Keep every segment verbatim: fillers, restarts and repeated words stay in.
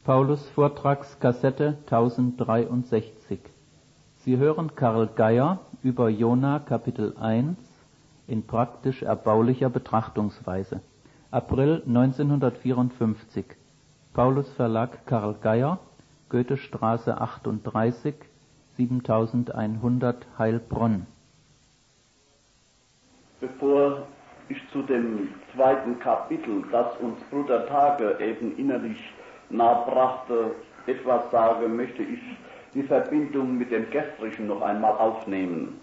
Paulus Vortragskassette tausenddreiundsechzig. Sie hören Karl Geier über Jona Kapitel eins in praktisch erbaulicher Betrachtungsweise. April neunzehnhundertvierundfünfzig. Paulus Verlag Karl Geier, Goethestraße achtunddreißig, siebentausendeinhundert Heilbronn. Bevor ich zu dem zweiten Kapitel, das uns Bruder Tage eben innerlich nahbrachte, etwas sage, möchte ich die Verbindung mit dem Gestrigen noch einmal aufnehmen.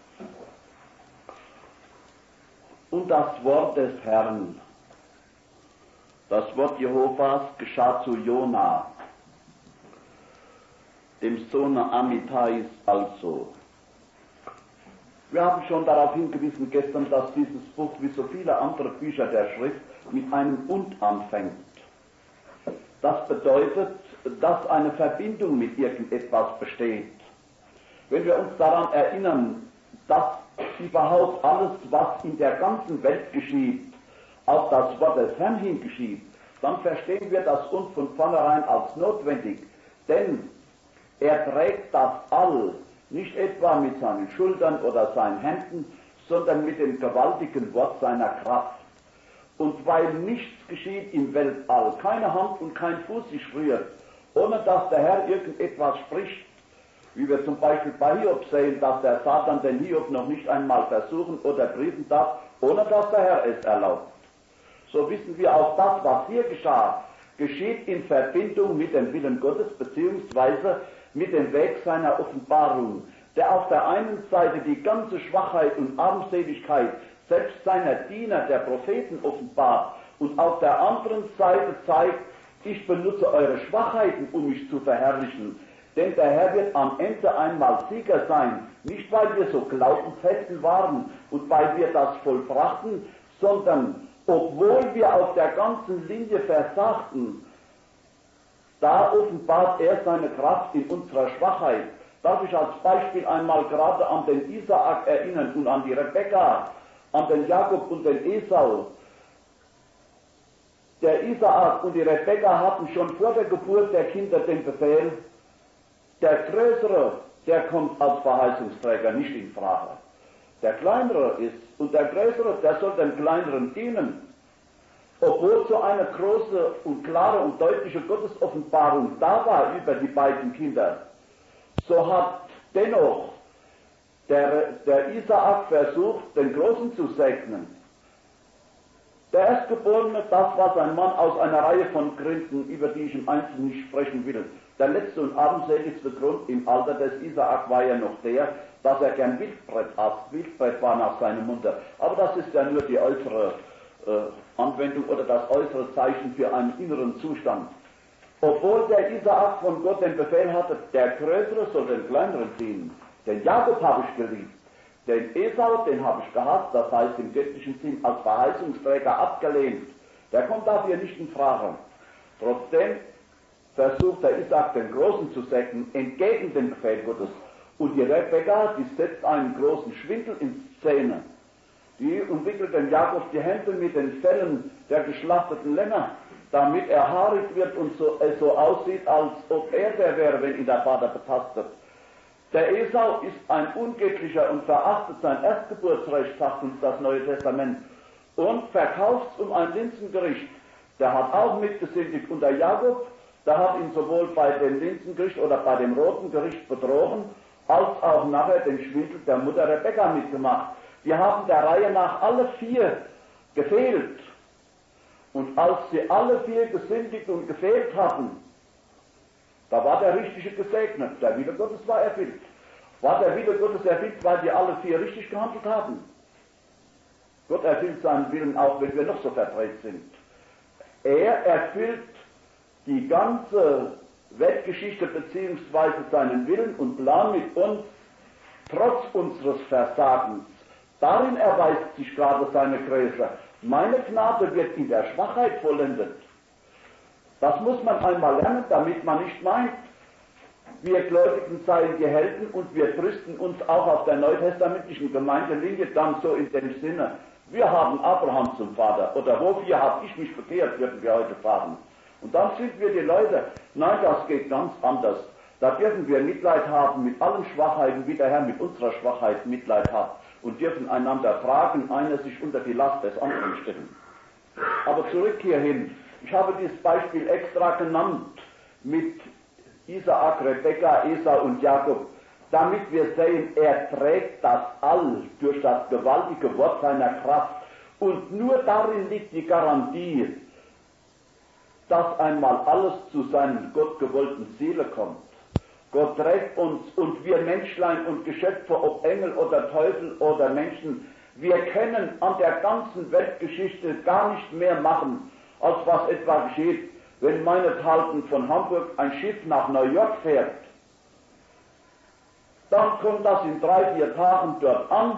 Und das Wort des Herrn, das Wort Jehovas, geschah zu Jona, dem Sohne Amittais also. Wir haben schon darauf hingewiesen gestern, dass dieses Buch, wie so viele andere Bücher der Schrift, mit einem Und anfängt. Das bedeutet, dass eine Verbindung mit irgendetwas besteht. Wenn wir uns daran erinnern, dass überhaupt alles, was in der ganzen Welt geschieht, auf das Wort des Herrn hin geschieht, dann verstehen wir das Und von vornherein als notwendig. Denn er trägt das All nicht etwa mit seinen Schultern oder seinen Händen, sondern mit dem gewaltigen Wort seiner Kraft. Und weil nichts geschieht im Weltall, keine Hand und kein Fuß sich rührt, ohne dass der Herr irgendetwas spricht, wie wir zum Beispiel bei Hiob sehen, dass der Satan den Hiob noch nicht einmal versuchen oder prüfen darf, ohne dass der Herr es erlaubt. So wissen wir auch, das, was hier geschah, geschieht in Verbindung mit dem Willen Gottes beziehungsweise mit dem Weg seiner Offenbarung, der auf der einen Seite die ganze Schwachheit und Armseligkeit selbst seiner Diener, der Propheten, offenbart und auf der anderen Seite zeigt, ich benutze eure Schwachheiten, um mich zu verherrlichen. Denn der Herr wird am Ende einmal Sieger sein, nicht weil wir so glaubensfesten waren und weil wir das vollbrachten, sondern obwohl wir auf der ganzen Linie versagten, da offenbart er seine Kraft in unserer Schwachheit. Darf ich als Beispiel einmal gerade an den Isaak erinnern und an die Rebekka, an den Jakob und den Esau. Der Isaak und die Rebekka hatten schon vor der Geburt der Kinder den Befehl, der Größere, der kommt als Verheißungsträger nicht in Frage. Der Kleinere ist, und der Größere, der soll dem Kleineren dienen. Obwohl so eine große und klare und deutliche Gottesoffenbarung da war über die beiden Kinder, so hat dennoch der, der Isaak versucht, den Großen zu segnen. Der Erstgeborene, das was ein Mann aus einer Reihe von Gründen, über die ich im Einzelnen nicht sprechen will. Der letzte und armseligste Grund im Alter des Isaak war ja noch der, dass er gern Wildbret aß. Wildbret war nach seinem Munde. Aber das ist ja nur die äußere äh, Anwendung oder das äußere Zeichen für einen inneren Zustand. Obwohl der Isaak von Gott den Befehl hatte, der Größere soll den Kleineren dienen. Den Jakob habe ich geliebt, den Esau, den habe ich gehasst, das heißt im göttlichen Sinn als Verheißungsträger abgelehnt. Der kommt dafür nicht in Frage. Trotzdem versucht der Isaak den Großen zu segnen, entgegen dem Befehl Gottes. Und die Rebekka, die setzt einen großen Schwindel in Szene. Die umwickelt dem Jakob die Hände mit den Fellen der geschlachteten Lämmer, damit er haarig wird und so, es so aussieht, als ob er der wäre, wenn ihn der Vater betastet. Der Esau ist ein Ungöttlicher und verachtet sein Erstgeburtsrecht, sagt uns das Neue Testament, und verkauft es um ein Linsengericht. Der hat auch mitgesündigt. Und der Jakob, der hat ihn sowohl bei dem Linsengericht oder bei dem roten Gericht betrogen, als auch nachher den Schwindel der Mutter Rebekka mitgemacht. Die haben der Reihe nach alle vier gefehlt. Und als sie alle vier gesündigt und gefehlt hatten, da war der Richtige gesegnet. Der Wille Gottes war erfüllt. War der Wille Gottes erfüllt, weil die alle vier richtig gehandelt haben? Gott erfüllt seinen Willen auch, wenn wir noch so verdreht sind. Er erfüllt die ganze Weltgeschichte beziehungsweise seinen Willen und Plan mit uns, trotz unseres Versagens. Darin erweist sich gerade seine Größe. Meine Gnade wird in der Schwachheit vollendet. Das muss man einmal lernen, damit man nicht meint, wir Gläubigen seien die Helden und wir brüsten uns auch auf der neutestamentlichen Gemeindelinie dann so in dem Sinne, wir haben Abraham zum Vater oder wofür habe ich mich bekehrt, würden wir heute fragen. Und dann sind wir die Leute, nein, das geht ganz anders. Da dürfen wir Mitleid haben mit allen Schwachheiten, wie der Herr mit unserer Schwachheit Mitleid hat, und dürfen einander tragen, einer sich unter die Last des anderen stellen. Aber zurück hierhin. Ich habe dieses Beispiel extra genannt mit Isaak, Rebekka, Esau und Jakob, damit wir sehen, er trägt das All durch das gewaltige Wort seiner Kraft. Und nur darin liegt die Garantie, dass einmal alles zu seinem gottgewollten Ziele kommt. Gott trägt uns, und wir Menschlein und Geschöpfe, ob Engel oder Teufel oder Menschen, wir können an der ganzen Weltgeschichte gar nicht mehr machen, als was etwa geschieht, wenn meinethalben von Hamburg ein Schiff nach New York fährt. Dann kommt das in drei, vier Tagen dort an.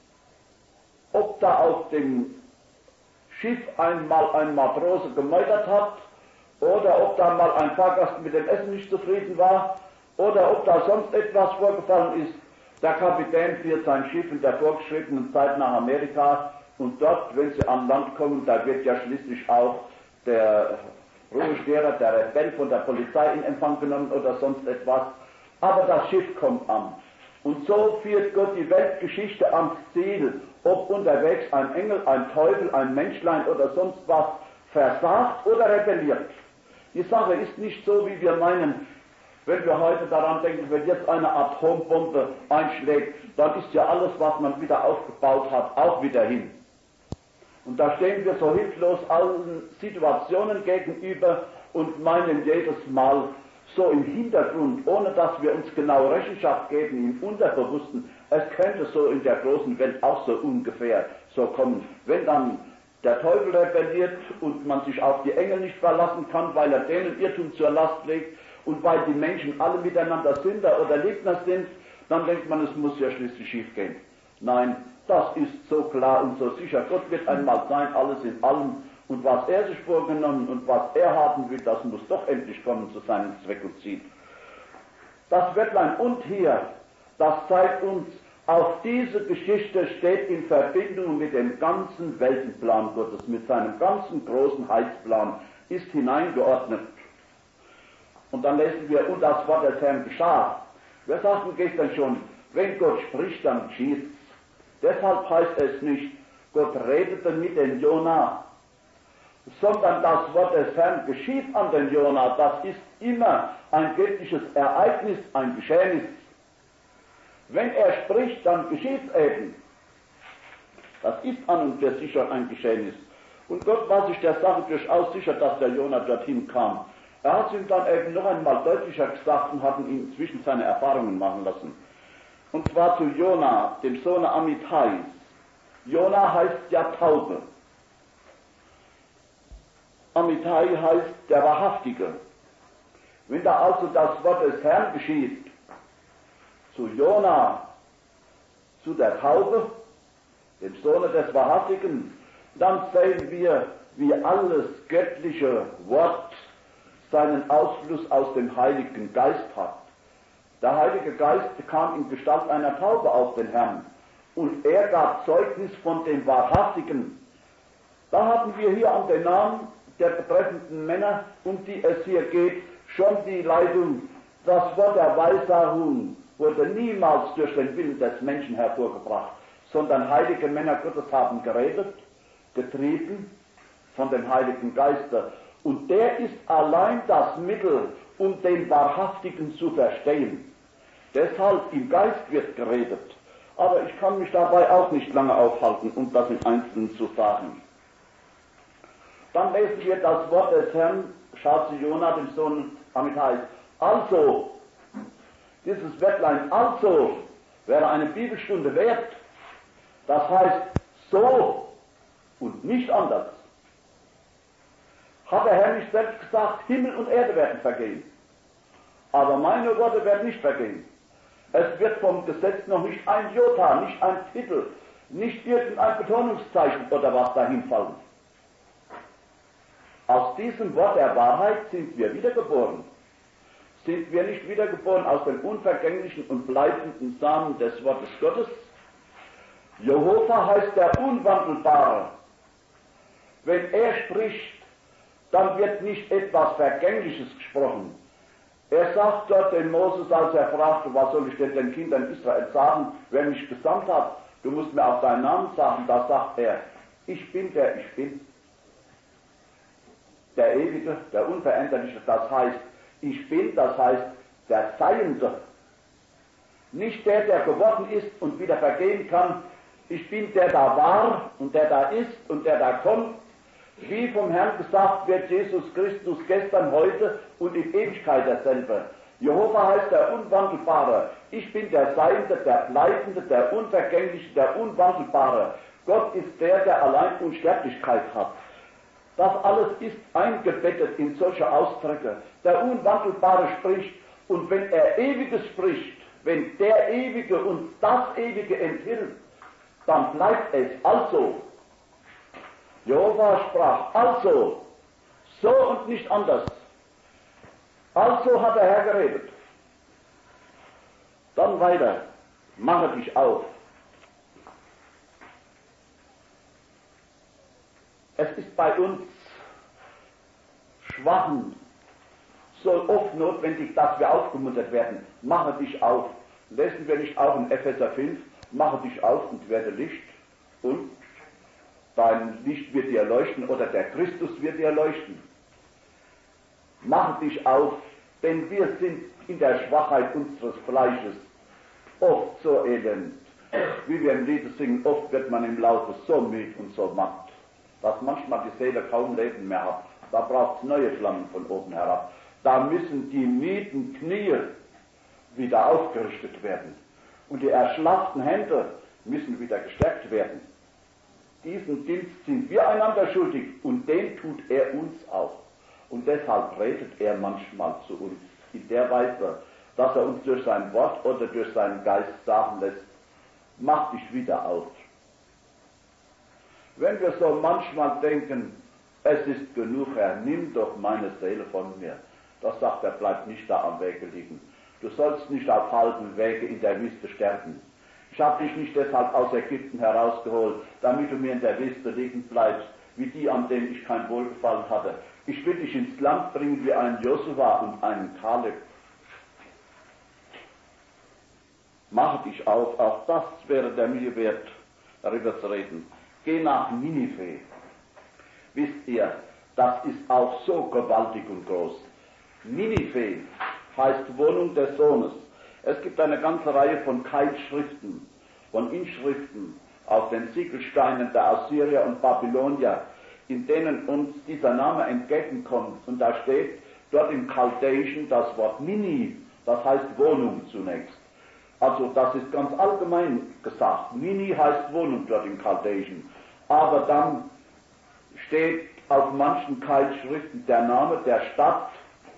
Ob da auf dem Schiff einmal ein Matrose gemeutert hat, oder ob da mal ein Fahrgast mit dem Essen nicht zufrieden war, oder ob da sonst etwas vorgefallen ist. Der Kapitän führt sein Schiff in der vorgeschriebenen Zeit nach Amerika, und dort, wenn sie an Land kommen, da wird ja schließlich auch der Ruhestehrer, der Rebell von der Polizei in Empfang genommen oder sonst etwas. Aber das Schiff kommt an. Und so führt Gott die Weltgeschichte ans Ziel, ob unterwegs ein Engel, ein Teufel, ein Menschlein oder sonst was versagt oder rebelliert. Die Sache ist nicht so, wie wir meinen. Wenn wir heute daran denken, wenn jetzt eine Atombombe einschlägt, dann ist ja alles, was man wieder aufgebaut hat, auch wieder hin. Und da stehen wir so hilflos allen Situationen gegenüber und meinen jedes Mal so im Hintergrund, ohne dass wir uns genau Rechenschaft geben, im Unterbewussten, es könnte so in der großen Welt auch so ungefähr so kommen. Wenn dann der Teufel rebelliert und man sich auf die Engel nicht verlassen kann, weil er denen Irrtum zur Last legt, und weil die Menschen alle miteinander Sünder oder Lügner sind, dann denkt man, es muss ja schließlich schief gehen. Nein, das ist so klar und so sicher. Gott wird einmal sein, alles in allem. Und was er sich vorgenommen und was er haben will, das muss doch endlich kommen zu seinem Zweck und Ziel. Das Wörtlein und hier, das zeigt uns, auch diese Geschichte steht in Verbindung mit dem ganzen Weltenplan Gottes, mit seinem ganzen großen Heilsplan, ist hineingeordnet. Und dann lesen wir, und das Wort des Herrn geschah. Wir sagten gestern schon, wenn Gott spricht, dann geschieht's. Deshalb heißt es nicht, Gott redete mit dem Jona, sondern das Wort des Herrn geschieht an den Jona. Das ist immer ein göttliches Ereignis, ein Geschehnis. Wenn er spricht, dann geschieht's eben. Das ist an und für sich schon ein Geschehnis. Und Gott war sich der Sache durchaus sicher, dass der Jona dorthin kam. Er hat es ihm dann eben noch einmal deutlicher gesagt und hat ihn inzwischen seine Erfahrungen machen lassen. Und zwar zu Jona, dem Sohne Amittais. Jona heißt ja Taube. Amittai heißt der Wahrhaftige. Wenn da also das Wort des Herrn geschieht, zu Jona, zu der Taube, dem Sohne des Wahrhaftigen, dann sehen wir, wie alles göttliche Wort seinen Ausfluss aus dem Heiligen Geist hat. Der Heilige Geist kam in Gestalt einer Taube auf den Herrn und er gab Zeugnis von dem Wahrhaftigen. Da hatten wir hier an den Namen der betreffenden Männer, um die es hier geht, schon die Leitung. Das Wort der Weissagung wurde niemals durch den Willen des Menschen hervorgebracht, sondern heilige Männer Gottes haben geredet, getrieben von dem Heiligen Geiste. Und der ist allein das Mittel, um den Wahrhaftigen zu verstehen. Deshalb im Geist wird geredet. Aber ich kann mich dabei auch nicht lange aufhalten, um das im Einzelnen zu sagen. Dann lesen wir das Wort des Herrn, schaut zu Jona, dem Sohn Amittais. Also, dieses Wörtlein also wäre eine Bibelstunde wert. Das heißt, so und nicht anders. Hat der Herr nicht selbst gesagt, Himmel und Erde werden vergehen. Aber meine Worte werden nicht vergehen. Es wird vom Gesetz noch nicht ein Jota, nicht ein Titel, nicht irgendein Betonungszeichen oder was dahin fallen. Aus diesem Wort der Wahrheit sind wir wiedergeboren. Sind wir nicht wiedergeboren aus dem unvergänglichen und bleibenden Samen des Wortes Gottes? Jehova heißt der Unwandelbare. Wenn er spricht, dann wird nicht etwas Vergängliches gesprochen. Er sagt dort dem Moses, als er fragte, was soll ich denn den Kindern Israel sagen, wer mich gesandt hat, du musst mir auch deinen Namen sagen, da sagt er, ich bin der ich bin. Der Ewige, der Unveränderliche, das heißt, ich bin, das heißt, der Seiende. Nicht der, der geworden ist und wieder vergehen kann. Ich bin der da war und der da ist und der da kommt. Wie vom Herrn gesagt wird Jesus Christus gestern, heute und in Ewigkeit derselbe. Jehova heißt der Unwandelbare. Ich bin der Seiende, der Bleibende, der Unvergängliche, der Unwandelbare. Gott ist der, der allein Unsterblichkeit hat. Das alles ist eingebettet in solche Ausdrücke. Der Unwandelbare spricht, und wenn er Ewiges spricht, wenn der Ewige uns das Ewige enthilft, dann bleibt es also. Jehova sprach, also, so und nicht anders. Also hat der Herr geredet. Dann weiter, mache dich auf. Es ist bei uns Schwachen so oft notwendig, dass wir aufgemuntert werden. Mache dich auf. Lesen wir nicht auch in Epheser fünf, mache dich auf und werde Licht, und dein Licht wird dir leuchten, oder der Christus wird dir leuchten. Mache dich auf, denn wir sind in der Schwachheit unseres Fleisches oft so elend. Wie wir im Lied singen, oft wird man im Laufe so müde und so matt, dass manchmal die Seele kaum Leben mehr hat. Da braucht es neue Flammen von oben herab. Da müssen die müden Knie wieder aufgerichtet werden. Und die erschlafften Hände müssen wieder gestärkt werden. Diesen Dienst sind wir einander schuldig, und den tut er uns auch. Und deshalb redet er manchmal zu uns in der Weise, dass er uns durch sein Wort oder durch seinen Geist sagen lässt, mach dich wieder auf. Wenn wir so manchmal denken, es ist genug, Herr, nimm doch meine Seele von mir, das sagt er, bleibt nicht da am Wege liegen. Du sollst nicht auf halbem Wege in der Wüste sterben. Ich habe dich nicht deshalb aus Ägypten herausgeholt, damit du mir in der Wüste liegen bleibst, wie die, an denen ich kein Wohlgefallen hatte. Ich will dich ins Land bringen wie einen Josua und einen Kaleb. Mache dich auf, auch das wäre der Mühe wert, darüber zu reden. Geh nach Ninive. Wisst ihr, das ist auch so gewaltig und groß. Ninive heißt Wohnung des Sohnes. Es gibt eine ganze Reihe von Keilschriften, von Inschriften auf den Siegelsteinen der Assyrier und Babylonier, in denen uns dieser Name entgegenkommt. Und da steht dort im Chaldäischen das Wort Nini, das heißt Wohnung zunächst. Also das ist ganz allgemein gesagt. Nini heißt Wohnung dort im Chaldäischen. Aber dann steht auf manchen Keilschriften der Name der Stadt,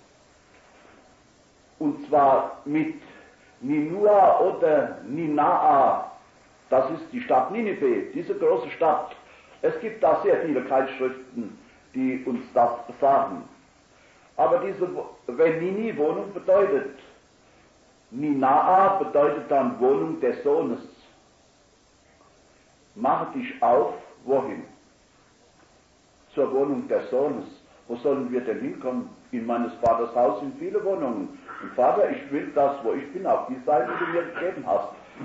und zwar mit Ninua oder Ninaa. Das ist die Stadt Ninive, diese große Stadt. Es gibt da sehr viele Keilschriften, die uns das sagen. Aber diese, wenn Nini Wohnung bedeutet, Ninaa bedeutet dann Wohnung des Sohnes. Mache dich auf, wohin? Zur Wohnung des Sohnes. Wo sollen wir denn hinkommen? In meines Vaters Haus sind viele Wohnungen. Und Vater, ich will das, wo ich bin, auf die Seite, die du mir gegeben hast.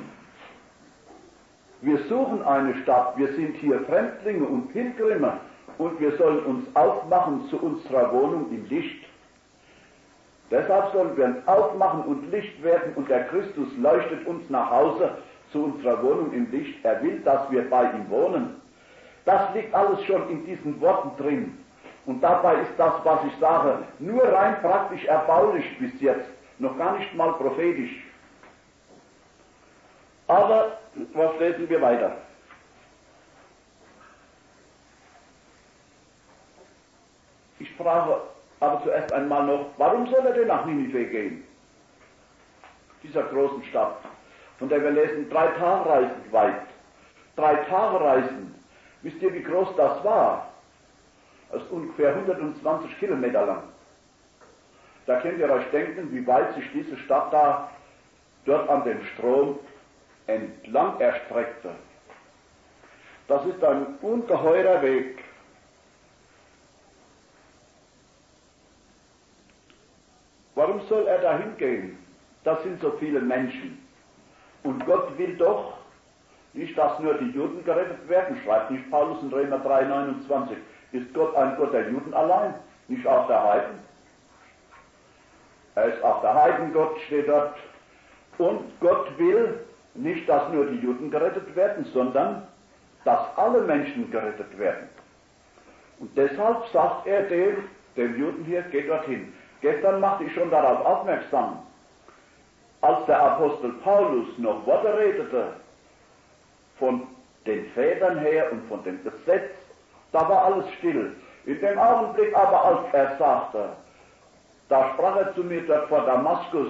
Wir suchen eine Stadt, wir sind hier Fremdlinge und Pilgrimme, und wir sollen uns aufmachen zu unserer Wohnung im Licht. Deshalb sollen wir uns aufmachen und Licht werden, und der Christus leuchtet uns nach Hause zu unserer Wohnung im Licht. Er will, dass wir bei ihm wohnen. Das liegt alles schon in diesen Worten drin. Und dabei ist das, was ich sage, nur rein praktisch erbaulich bis jetzt, noch gar nicht mal prophetisch. Aber, was lesen wir weiter? Ich frage aber zuerst einmal noch, warum soll er denn nach Ninive gehen? Dieser großen Stadt, von der wir lesen, drei Tagereisen weit. Drei Tagereisen. Wisst ihr, wie groß das war? Das ist ungefähr hundertzwanzig Kilometer lang. Da könnt ihr euch denken, wie weit sich diese Stadt da dort an dem Strom entlang erstreckte. Das ist ein ungeheurer Weg. soll er da hingehen? Das sind so viele Menschen. Und Gott will doch nicht, dass nur die Juden gerettet werden, schreibt nicht Paulus in Römer drei, neunundzwanzig. Ist Gott ein Gott der Juden allein, nicht auch der Heiden? Er ist auch der Heidengott, steht dort. Und Gott will nicht, dass nur die Juden gerettet werden, sondern dass alle Menschen gerettet werden. Und deshalb sagt er dem, dem Juden hier, geht dorthin. Gestern machte ich schon darauf aufmerksam, als der Apostel Paulus noch Worte redete, von den Vätern her und von dem Gesetz, da war alles still. In dem Augenblick aber, als er sagte, da sprach er zu mir dort vor Damaskus,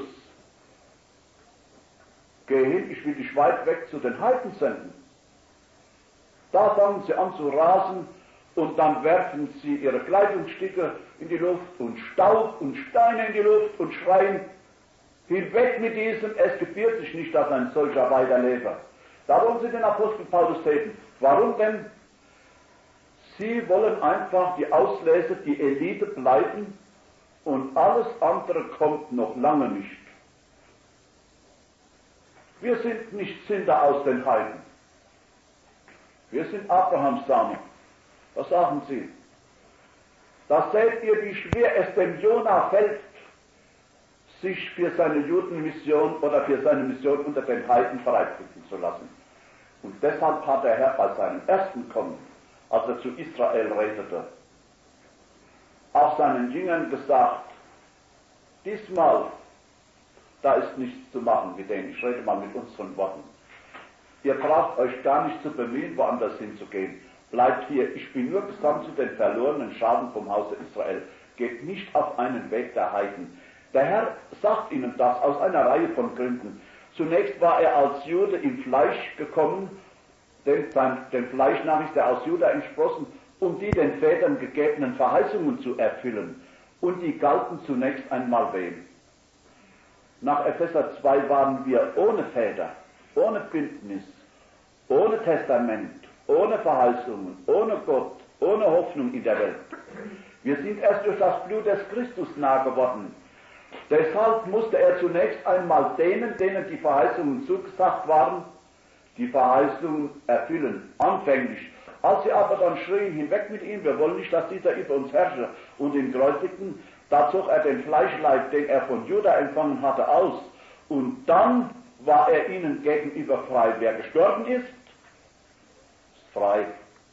geh hin, ich will dich weit weg zu den Heiden senden. Da fangen sie an zu rasen und dann werfen sie ihre Kleidungsstücke in die Luft und Staub und Steine in die Luft und schreien, hinweg mit diesem, es gebiert sich nicht, dass ein solcher weiterlebe. Da wollen sie den Apostel Paulus töten. Warum denn? Sie wollen einfach die Auslese, die Elite bleiben und alles andere kommt noch lange nicht. Wir sind nicht Sünder aus den Heiden. Wir sind Abrahams Samen. Was sagen Sie? Da seht ihr, wie schwer es dem Jona fällt, sich für seine Judenmission oder für seine Mission unter den Heiden bereitfinden zu lassen. Und deshalb hat der Herr bei seinem ersten Kommen, als er zu Israel redete, auch seinen Jüngern gesagt, diesmal, da ist nichts zu machen mit denen, ich rede mal mit unseren Worten. Ihr braucht euch gar nicht zu bemühen, woanders hinzugehen. Bleibt hier, ich bin nur gesandt zu den verlorenen Schaden vom Hause Israel. Geht nicht auf einen Weg der Heiden. Der Herr sagt ihnen das aus einer Reihe von Gründen. Zunächst war er als Jude im Fleisch gekommen, dem, dem Fleisch nach ist er aus Juda entsprossen, um die den Vätern gegebenen Verheißungen zu erfüllen. Und die galten zunächst einmal wem? Nach Epheser zwei waren wir ohne Väter, ohne Bündnis, ohne Testament, ohne Verheißungen, ohne Gott, ohne Hoffnung in der Welt. Wir sind erst durch das Blut des Christus nah geworden. Deshalb musste er zunächst einmal denen, denen die Verheißungen zugesagt waren, die Verheißungen erfüllen, anfänglich. Als sie aber dann schrien, hinweg mit ihm, wir wollen nicht, dass dieser über uns herrsche, und ihn kreuzigten, da zog er den Fleischleib, den er von Juda empfangen hatte, aus. Und dann war er ihnen gegenüber frei. Wer gestorben ist, ist frei.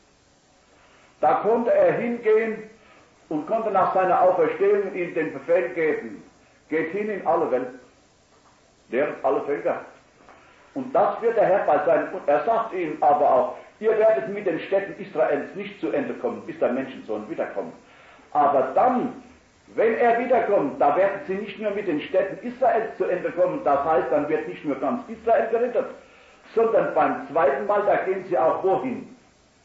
Da konnte er hingehen und konnte nach seiner Auferstehung ihnen den Befehl geben, geht hin in alle Welt, lehrt alle Völker. Und das wird der Herr bei seinem, und er sagt ihnen aber auch, ihr werdet mit den Städten Israels nicht zu Ende kommen, bis der Menschensohn wiederkommt. Aber dann, wenn er wiederkommt, da werden sie nicht nur mit den Städten Israels zu Ende kommen, das heißt, dann wird nicht nur ganz Israel gerettet, sondern beim zweiten Mal, da gehen sie auch wohin?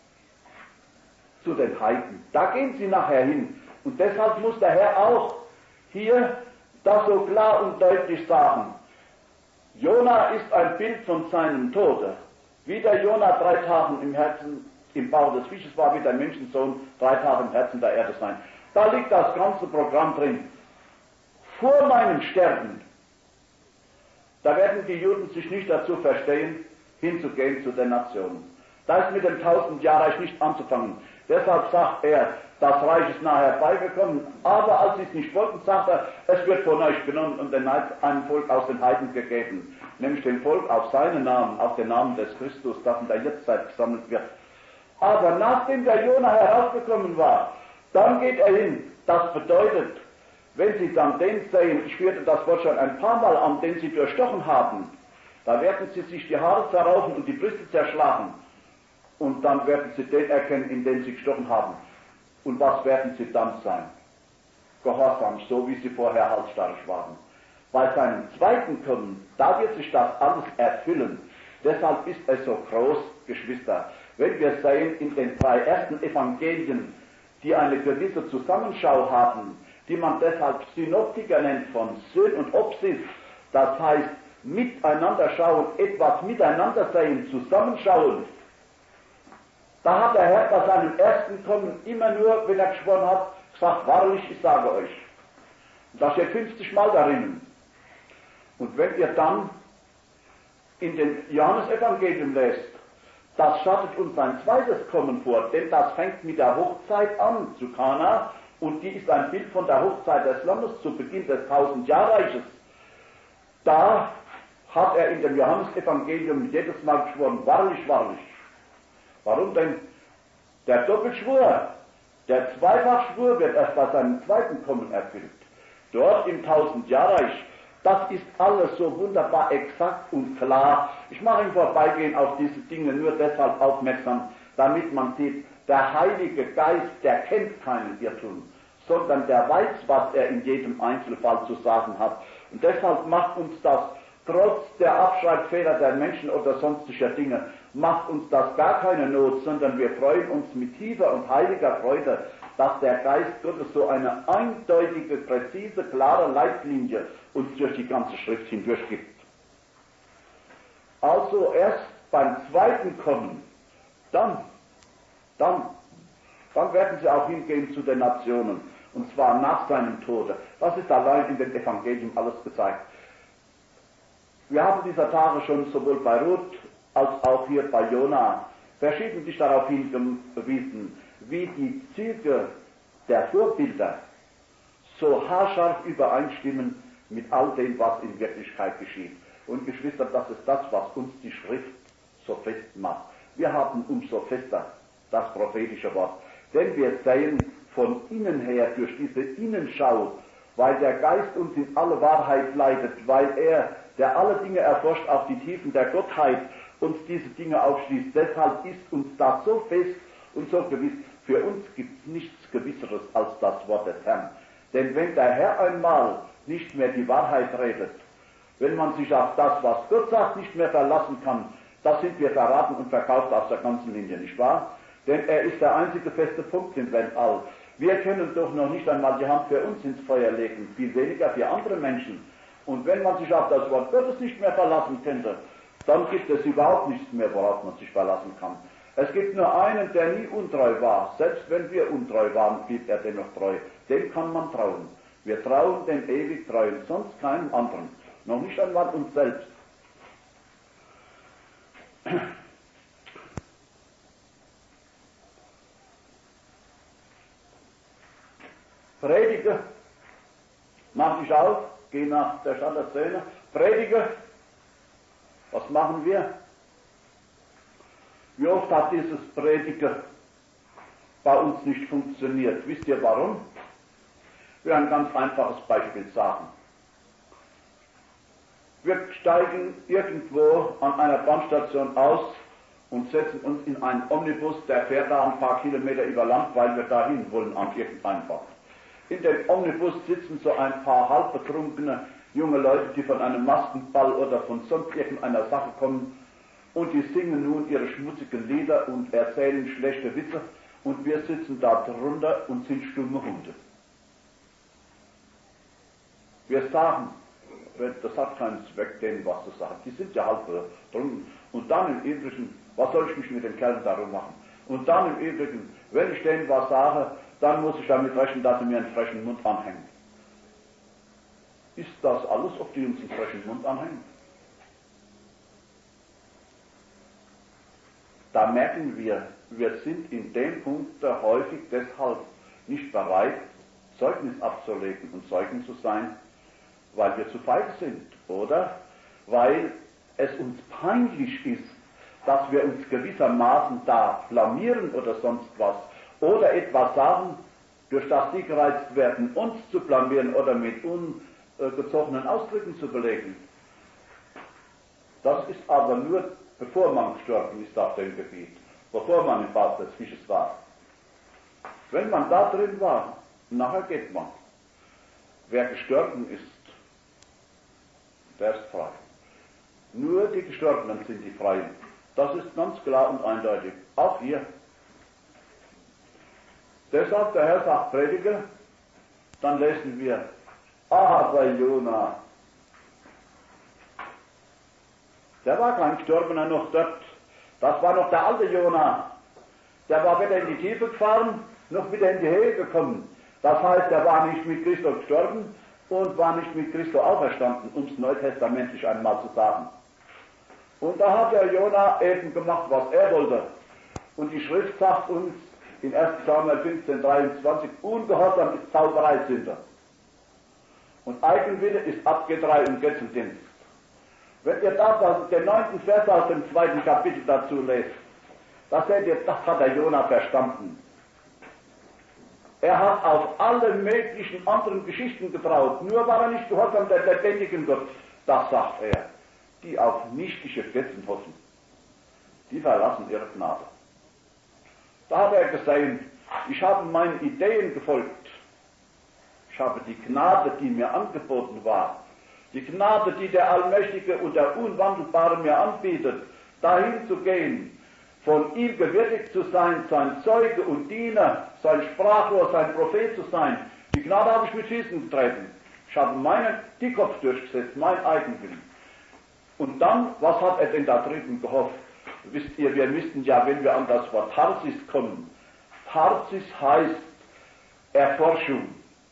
Zu den Heiden. Da gehen sie nachher hin. Und deshalb muss der Herr auch hier das so klar und deutlich sagen. Jona ist ein Bild von seinem Tode. Wie der Jona drei Tage im Herzen, im Bauch des Fisches war, wird der Menschensohn drei Tage im Herzen der Erde sein. Da liegt das ganze Programm drin. Vor meinem Sterben, da werden die Juden sich nicht dazu verstehen, hinzugehen zu den Nationen. Da ist mit dem Tausendjahrreich nicht anzufangen. Deshalb sagt er, das Reich ist nahe herbeigekommen, aber als sie es nicht wollten, sagt er, es wird von euch genommen und einem Volk aus den Heiden gegeben, nämlich dem Volk auf seinen Namen, auf den Namen des Christus, das in der Jetztzeit gesammelt wird. Aber nachdem der Jona herausgekommen war, dann geht er hin. Das bedeutet, wenn Sie dann den sehen, ich führte das Wort schon ein paar Mal an, den Sie durchstochen haben, da werden Sie sich die Haare zerraufen und die Brüste zerschlagen. Und dann werden Sie den erkennen, in den Sie gestochen haben. Und was werden Sie dann sein? Gehorsam, so wie Sie vorher halsstarrig waren. Bei seinem zweiten Kommen, da wird sich das alles erfüllen. Deshalb ist es so groß, Geschwister. Wenn wir sehen, in den drei ersten Evangelien, die eine gewisse Zusammenschau haben, die man deshalb Synoptiker nennt, von Syn und Opsis, das heißt miteinander schauen, etwas miteinander sehen, zusammenschauen. Da hat der Herr bei seinem ersten Kommen immer nur, wenn er geschworen hat, gesagt, wahrlich, ich sage euch. Da steht fünfzig Mal darin. Und wenn ihr dann in dem Johannesevangelium lest, das schattet uns ein zweites Kommen vor, denn das fängt mit der Hochzeit an zu Kana und die ist ein Bild von der Hochzeit des Lammes zu Beginn des Tausendjahrreiches. Da hat er in dem Johannesevangelium jedes Mal geschworen, wahrlich, wahrlich. Warum denn? Der Doppelschwur, der Zweifachschwur wird erst bei seinem zweiten Kommen erfüllt. Dort im Tausendjahrreich, das ist alles so wunderbar exakt und klar. Ich mache im Vorbeigehen auf diese Dinge nur deshalb aufmerksam, damit man sieht, der Heilige Geist, der kennt keinen Irrtum, sondern der weiß, was er in jedem Einzelfall zu sagen hat. Und deshalb macht uns das, trotz der Abschreibfehler der Menschen oder sonstiger Dinge, macht uns das gar keine Not, sondern wir freuen uns mit tiefer und heiliger Freude, dass der Geist Gottes so eine eindeutige, präzise, klare Leitlinie uns durch die ganze Schrift hindurch gibt. Also erst beim zweiten Kommen, dann, dann, dann werden sie auch hingehen zu den Nationen, und zwar nach seinem Tode. Das ist allein in den Evangelien alles gezeigt. Wir haben dieser Tage schon sowohl bei Ruth als auch hier bei Jona verschiedentlich darauf hingewiesen, wie die Züge der Vorbilder so haarscharf übereinstimmen mit all dem, was in Wirklichkeit geschieht. Und Geschwister, das ist das, was uns die Schrift so fest macht. Wir haben umso fester das prophetische Wort, denn wir sehen von innen her durch diese Innenschau, weil der Geist uns in alle Wahrheit leitet, weil er, der alle Dinge erforscht, auch die Tiefen der Gottheit, uns diese Dinge aufschließt. Deshalb ist uns das so fest und so gewiss. Für uns gibt es nichts Gewisseres als das Wort des Herrn. Denn wenn der Herr einmal nicht mehr die Wahrheit redet, wenn man sich auf das, was Gott sagt, nicht mehr verlassen kann, da sind wir verraten und verkauft aus der ganzen Linie, nicht wahr? Denn er ist der einzige feste Punkt im Weltall. Wir können doch noch nicht einmal die Hand für uns ins Feuer legen, viel weniger für andere Menschen. Und wenn man sich auf das Wort Gottes nicht mehr verlassen könnte, dann gibt es überhaupt nichts mehr, worauf man sich verlassen kann. Es gibt nur einen, der nie untreu war. Selbst wenn wir untreu waren, blieb er dennoch treu. Dem kann man trauen. Wir trauen dem ewig Treuen, sonst keinem anderen. Noch nicht einmal uns selbst. Predige, mach dich auf, geh nach der Stadt der Szene, predige. Was machen wir? Wie oft hat dieses Predigen bei uns nicht funktioniert? Wisst ihr warum? Ich will ein ganz einfaches Beispiel sagen. Wir steigen irgendwo an einer Bahnstation aus und setzen uns in einen Omnibus, der fährt da ein paar Kilometer über Land, weil wir dahin wollen an irgendeinem Ort. In dem Omnibus sitzen so ein paar halbbetrunkene junge Leute, die von einem Maskenball oder von sonst irgendeiner Sache kommen, und die singen nun ihre schmutzigen Lieder und erzählen schlechte Witze, und wir sitzen da drunter und sind stumme Hunde. Wir sagen, das hat keinen Zweck, denen was zu sagen. Die sind ja halb betrunken. Und dann im Übrigen, was soll ich mich mit den Kerlen darum machen? Und dann im Übrigen, wenn ich denen was sage, dann muss ich damit rechnen, dass sie mir einen frechen Mund anhängen. Ist das alles, ob die uns einen frechen Mund anhängen? Da merken wir, wir sind in dem Punkt häufig deshalb nicht bereit, Zeugnis abzulegen und Zeugen zu sein, weil wir zu feig sind, oder weil es uns peinlich ist, dass wir uns gewissermaßen da blamieren oder sonst was, oder etwas sagen, durch das sie gereizt werden, uns zu blamieren oder mit ungezogenen Ausdrücken zu belegen. Das ist aber nur, bevor man gestorben ist auf dem Gebiet, bevor man im Bauch des Fisches war. Wenn man da drin war, nachher geht man. Wer gestorben ist, der ist frei. Nur die Gestorbenen sind die Freien. Das ist ganz klar und eindeutig. Auch hier. Deshalb der Herr sagt, predige, dann lesen wir, aber Jona, der war kein Gestorbener noch dort. Das war noch der alte Jona. Der war weder in die Tiefe gefahren, noch wieder in die Höhe gekommen. Das heißt, er war nicht mit Christus gestorben, und war nicht mit Christo auferstanden, um es neutestamentlich einmal zu sagen. Und da hat der Jona eben gemacht, was er wollte. Und die Schrift sagt uns in erster Samuel fünfzehn, dreiundzwanzig, Ungehorsam ist Zauberei, Sünde. Und Eigenwille ist Abgetrei und Götzendienst. Wenn ihr da den neunten Vers aus dem zweiten Kapitel dazu lest, da seht ihr, das hat der Jona verstanden. Er hat auf alle möglichen anderen Geschichten getraut, nur war er nicht gehorsam der lebendigen Gott. Das sagt er. Die auf nichtige Götzen hoffen, die verlassen ihre Gnade. Da hat er gesehen, ich habe meinen Ideen gefolgt. Ich habe die Gnade, die mir angeboten war, die Gnade, die der Allmächtige und der Unwandelbare mir anbietet, dahin zu gehen, von ihm gewürdigt zu sein, sein Zeuge und Diener, sein Sprachrohr, sein Prophet zu sein. Die Gnade habe ich mit Füßen getreten. Ich habe meinen Dickkopf durchgesetzt, mein Eigenwillen. Und dann, was hat er denn da drüben gehofft? Wisst ihr, wir müssten ja, wenn wir an das Wort Tarsis kommen, Tarsis heißt Erforschung.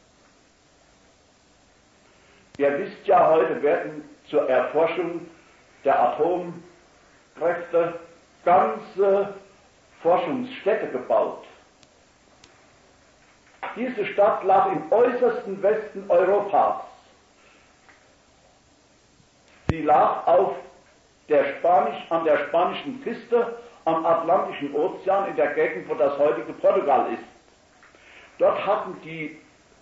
Ihr wisst ja, heute werden zur Erforschung der Atomkräfte ganze Forschungsstädte gebaut. Diese Stadt lag im äußersten Westen Europas. Sie lag auf der Spanisch, an der spanischen Küste am Atlantischen Ozean in der Gegend, wo das heutige Portugal ist. Dort hatten die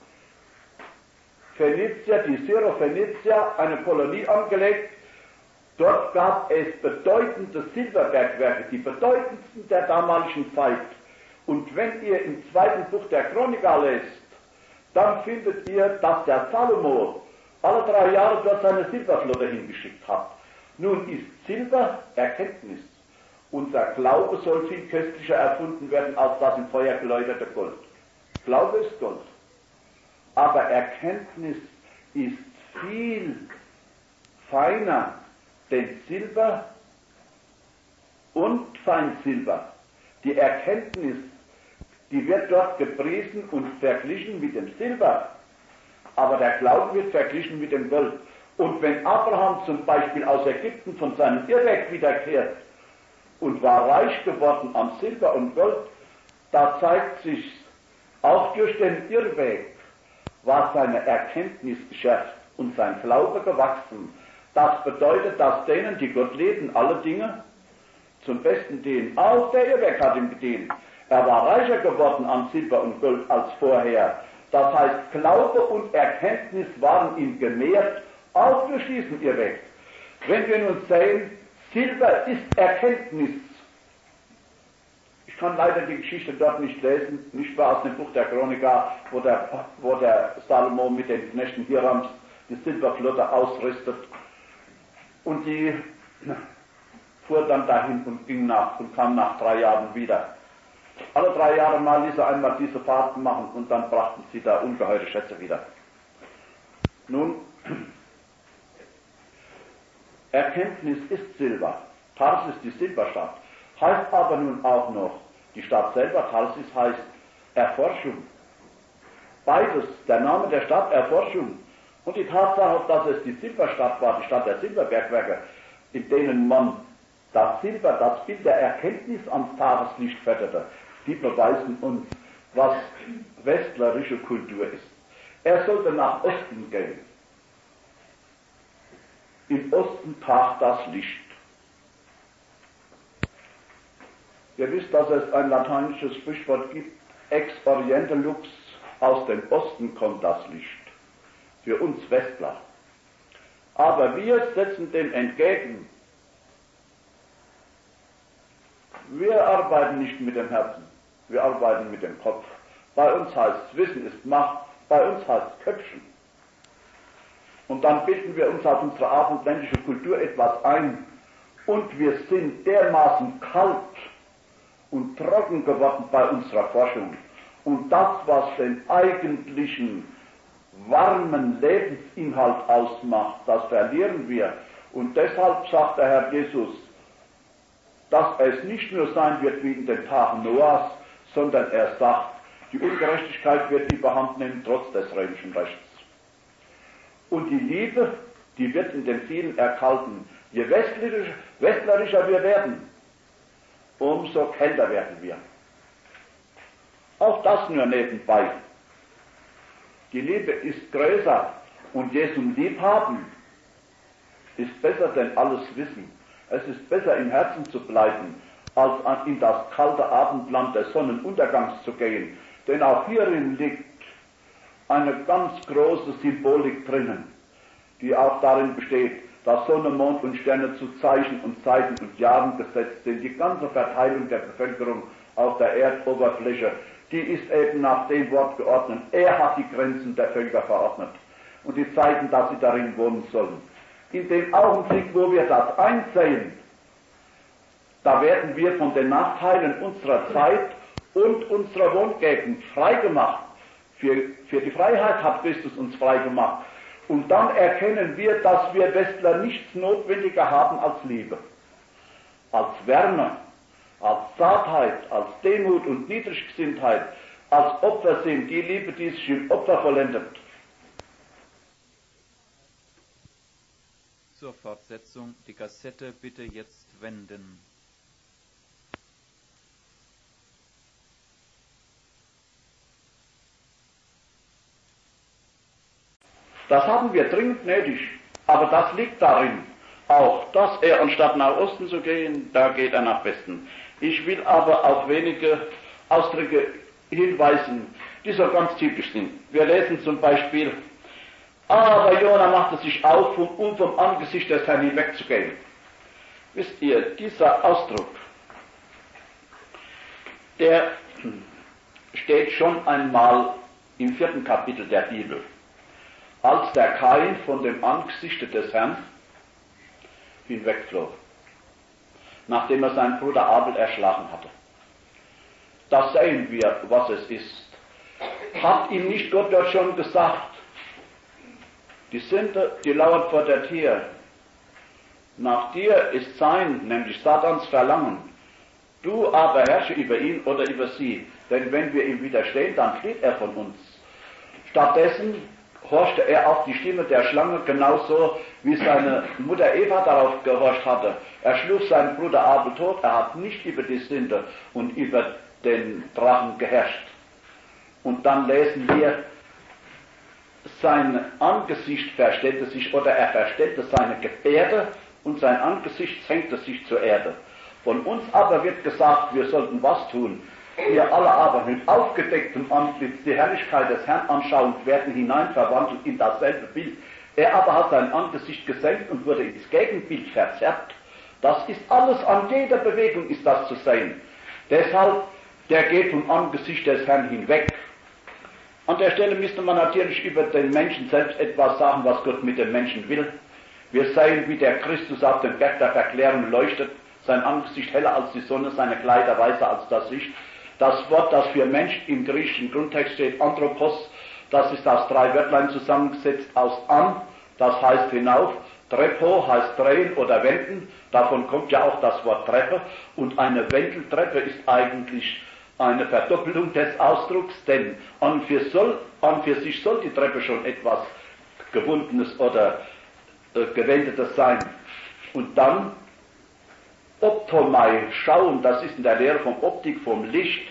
Phönizier, die Syrophönizier, eine Kolonie angelegt. Dort gab es bedeutende Silberbergwerke, die bedeutendsten der damaligen Zeit. Und wenn ihr im zweiten Buch der Chronika lest, dann findet ihr, dass der Salomo alle drei Jahre dort seine Silberflotte hingeschickt hat. Nun ist Silber Erkenntnis. Unser Glaube soll viel köstlicher erfunden werden als das im Feuer geläuterte Gold. Glaube ist Gold. Aber Erkenntnis ist viel feiner, denn Silber und Feinsilber, die Erkenntnis, die wird dort gepriesen und verglichen mit dem Silber. Aber der Glaube wird verglichen mit dem Gold. Und wenn Abraham zum Beispiel aus Ägypten von seinem Irrweg wiederkehrt und war reich geworden an Silber und Gold, da zeigt sich, auch durch den Irrweg war seine Erkenntnis geschärft und sein Glaube gewachsen. Das bedeutet, dass denen, die Gott lieben, alle Dinge zum Besten dienen. Auch der Irrweg hat ihm gedient. Er war reicher geworden an Silber und Gold als vorher. Das heißt, Glaube und Erkenntnis waren ihm gemehrt, auch durch diesen Irrweg. Wenn wir nun sehen, Silber ist Erkenntnis. Ich kann leider die Geschichte dort nicht lesen, nicht wahr aus dem Buch der Chronika, wo der, wo der Salomo mit den Knechten Hirams die Silberflotte ausrüstet. Und die fuhr dann dahin und ging nach und kam nach drei Jahren wieder. Alle drei Jahre mal ließ er einmal diese Fahrten machen und dann brachten sie da ungeheure Schätze wieder. Nun, Erkenntnis ist Silber. Tarsis ist die Silberstadt. Heißt aber nun auch noch, die Stadt selber, Tarsis, heißt Erforschung. Beides, der Name der Stadt, Erforschung. Und die Tatsache, dass es die Silberstadt war, die Stadt der Silberbergwerke, in denen man das Silber, das Bild der Erkenntnis ans Tageslicht förderte, die beweisen uns, was westlerische Kultur ist. Er sollte nach Osten gehen. Im Osten tagt das Licht. Ihr wisst, dass es ein lateinisches Sprichwort gibt, ex oriente lux, aus dem Osten kommt das Licht. Für uns Westler. Aber wir setzen dem entgegen. Wir arbeiten nicht mit dem Herzen, wir arbeiten mit dem Kopf. Bei uns heißt es, Wissen ist Macht, bei uns heißt es Köpfen. Und dann bilden wir uns auf unsere abendländische Kultur etwas ein und wir sind dermaßen kalt und trocken geworden bei unserer Forschung. Und das, was den eigentlichen warmen Lebensinhalt ausmacht, das verlieren wir. Und deshalb sagt der Herr Jesus, dass es nicht nur sein wird wie in den Tagen Noahs, sondern er sagt, die Ungerechtigkeit wird überhand nehmen trotz des römischen Rechts. Und die Liebe, die wird in den vielen erkalten. Je westlerischer, westlerischer wir werden, umso kälter werden wir. Auch das nur nebenbei. Die Liebe ist größer und Jesum Liebhaben ist besser denn alles Wissen. Es ist besser im Herzen zu bleiben, als in das kalte Abendland des Sonnenuntergangs zu gehen. Denn auch hierin liegt eine ganz große Symbolik drinnen, die auch darin besteht, dass Sonne, Mond und Sterne zu Zeichen und Zeiten und Jahren gesetzt sind. Die ganze Verteilung der Bevölkerung auf der Erdoberfläche, die ist eben nach dem Wort geordnet. Er hat die Grenzen der Völker verordnet und die Zeiten, dass sie darin wohnen sollen. In dem Augenblick, wo wir das einsehen, da werden wir von den Nachteilen unserer Zeit und unserer Wohngegend freigemacht. Für, für die Freiheit hat Christus uns freigemacht. Und dann erkennen wir, dass wir Westler nichts notwendiger haben als Liebe, als Wärme, als Zartheit, als Demut und Niedriggesinntheit, als Opfer sind, die Liebe, die sich im Opfer vollendet. Zur Fortsetzung die Kassette bitte jetzt wenden. Das haben wir dringend nötig, aber das liegt darin auch, dass er anstatt nach Osten zu gehen, da geht er nach Westen. Ich will aber auf wenige Ausdrücke hinweisen, die so ganz typisch sind. Wir lesen zum Beispiel: Aber Jona machte sich auf, um vom Angesicht des Herrn hinwegzugehen. Wisst ihr, dieser Ausdruck, der steht schon einmal im vierten Kapitel der Bibel, als der Kain von dem Angesichte des Herrn hinwegflog, nachdem er seinen Bruder Abel erschlagen hatte. Da sehen wir, was es ist. Hat ihm nicht Gott dort schon gesagt, die Sünde, die lauert vor der Tür. Nach dir ist sein, nämlich Satans Verlangen. Du aber herrsche über ihn oder über sie, denn wenn wir ihm widerstehen, dann flieht er von uns. Stattdessen horchte er auf die Stimme der Schlange, genauso wie seine Mutter Eva darauf gehorcht hatte. Er schlug seinen Bruder Abel tot, er hat nicht über die Sünde und über den Drachen geherrscht. Und dann lesen wir, sein Angesicht verstellte sich, oder er verstellte seine Gebärde und sein Angesicht senkte sich zur Erde. Von uns aber wird gesagt, wir sollten was tun? Wir alle aber mit aufgedecktem Antlitz die Herrlichkeit des Herrn anschauen, werden hineinverwandelt in dasselbe Bild. Er aber hat sein Angesicht gesenkt und wurde ins Gegenbild verzerrt. Das ist alles, an jeder Bewegung ist das zu sehen. Deshalb, der geht vom Angesicht des Herrn hinweg. An der Stelle müsste man natürlich über den Menschen selbst etwas sagen, was Gott mit dem Menschen will. Wir sehen, wie der Christus auf dem Berg der Verklärung leuchtet, sein Angesicht heller als die Sonne, seine Kleider weißer als das Licht. Das Wort, das für Mensch im griechischen Grundtext steht, Anthropos, das ist aus drei Wörtlein zusammengesetzt, aus an, das heißt hinauf, trepo heißt drehen oder wenden, davon kommt ja auch das Wort Treppe, und eine Wendeltreppe ist eigentlich eine Verdoppelung des Ausdrucks, denn an für, soll, an für sich soll die Treppe schon etwas Gewundenes oder äh, Gewendetes sein. Und dann Optomai, schauen, das ist in der Lehre von Optik, vom Licht,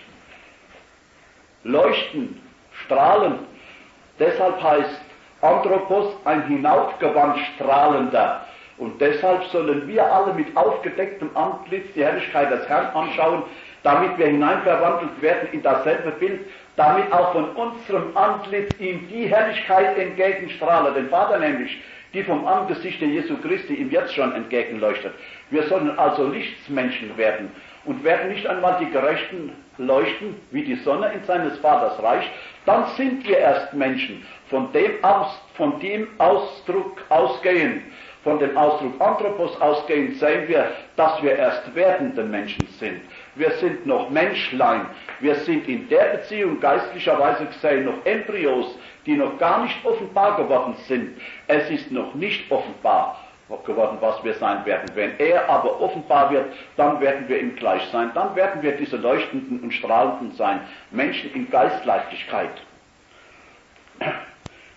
leuchten, strahlen. Deshalb heißt Anthropos ein hinaufgewandt strahlender. Und deshalb sollen wir alle mit aufgedecktem Antlitz die Herrlichkeit des Herrn anschauen, damit wir hineinverwandelt werden in dasselbe Bild, damit auch von unserem Antlitz ihm die Herrlichkeit entgegenstrahle, den Vater nämlich, die vom Angesichte Jesu Christi ihm jetzt schon entgegenleuchtet. Wir sollen also Lichtsmenschen werden und werden nicht einmal die Gerechten leuchten, wie die Sonne in seines Vaters Reich, dann sind wir erst Menschen. Von dem, aus, von dem Ausdruck ausgehend, von dem Ausdruck Anthropos ausgehend, sehen wir, dass wir erst werdende Menschen sind. Wir sind noch Menschlein. Wir sind in der Beziehung geistlicherweise gesehen noch Embryos, die noch gar nicht offenbar geworden sind. Es ist noch nicht offenbar geworden, was wir sein werden. Wenn er aber offenbar wird, dann werden wir ihm gleich sein. Dann werden wir diese leuchtenden und strahlenden sein. Menschen in Geistleichtigkeit.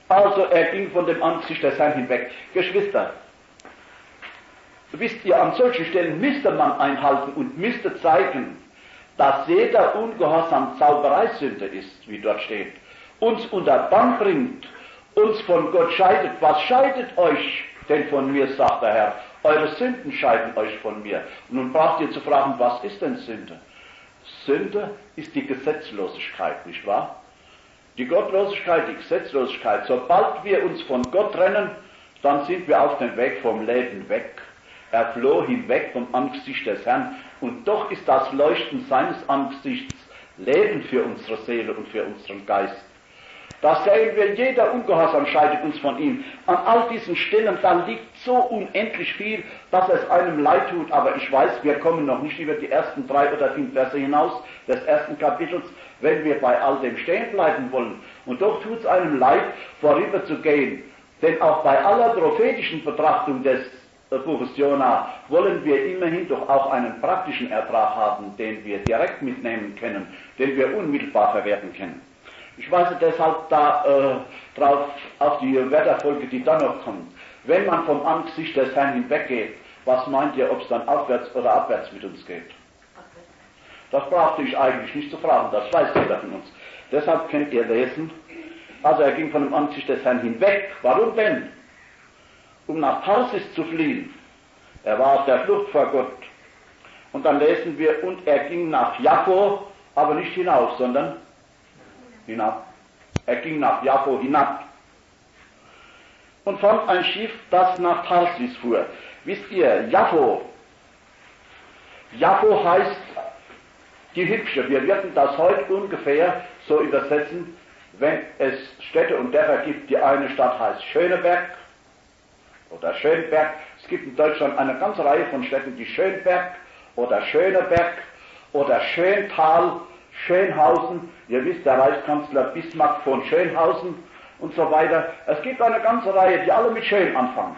Also er ging von dem Angesicht des Herrn hinweg. Geschwister, wisst ihr, an solchen Stellen müsste man einhalten und müsste zeigen, dass jeder Ungehorsam Zaubereisünde ist, wie dort steht, uns unter Bann bringt, uns von Gott scheidet. Was scheidet euch denn von mir, sagt der Herr? Eure Sünden scheiden euch von mir. Und nun braucht ihr zu fragen, was ist denn Sünde? Sünde ist die Gesetzlosigkeit, nicht wahr? Die Gottlosigkeit, die Gesetzlosigkeit. Sobald wir uns von Gott trennen, dann sind wir auf dem Weg vom Leben weg. Er floh hinweg vom Angesicht des Herrn. Und doch ist das Leuchten seines Angesichts Leben für unsere Seele und für unseren Geist. Da sehen wir, jeder Ungehorsam scheidet uns von ihm. An all diesen Stellen, da liegt so unendlich viel, dass es einem leid tut. Aber ich weiß, wir kommen noch nicht über die ersten drei oder fünf Verse hinaus des ersten Kapitels, wenn wir bei all dem stehen bleiben wollen. Und doch tut es einem leid, vorüber zu gehen. Denn auch bei aller prophetischen Betrachtung des äh, Buches Jona wollen wir immerhin doch auch einen praktischen Ertrag haben, den wir direkt mitnehmen können, den wir unmittelbar verwerten können. Ich weise deshalb da äh, drauf auf die Wetterfolge, die dann noch kommt. Wenn man vom Angesicht des Herrn hinweggeht, was meint ihr, ob es dann aufwärts oder abwärts mit uns geht? Das brauchte ich eigentlich nicht zu fragen, das weiß jeder von uns. Deshalb könnt ihr lesen, also er ging von dem Angesicht des Herrn hinweg. Warum denn? Um nach Tarsis zu fliehen. Er war auf der Flucht vor Gott. Und dann lesen wir, und er ging nach Jaffo, aber nicht hinauf, sondern hinab. Er ging nach Jaffo hinab und fand ein Schiff, das nach Tarsis fuhr. Wisst ihr, Jaffo, Jaffo heißt die Hübsche. Wir würden das heute ungefähr so übersetzen, wenn es Städte und Dörfer gibt. Die eine Stadt heißt Schöneberg oder Schönberg. Es gibt in Deutschland eine ganze Reihe von Städten, die Schönberg oder Schöneberg oder Schöntal, Schönhausen, ihr wisst, der Reichskanzler Bismarck von Schönhausen und so weiter. Es gibt eine ganze Reihe, die alle mit Schön anfangen.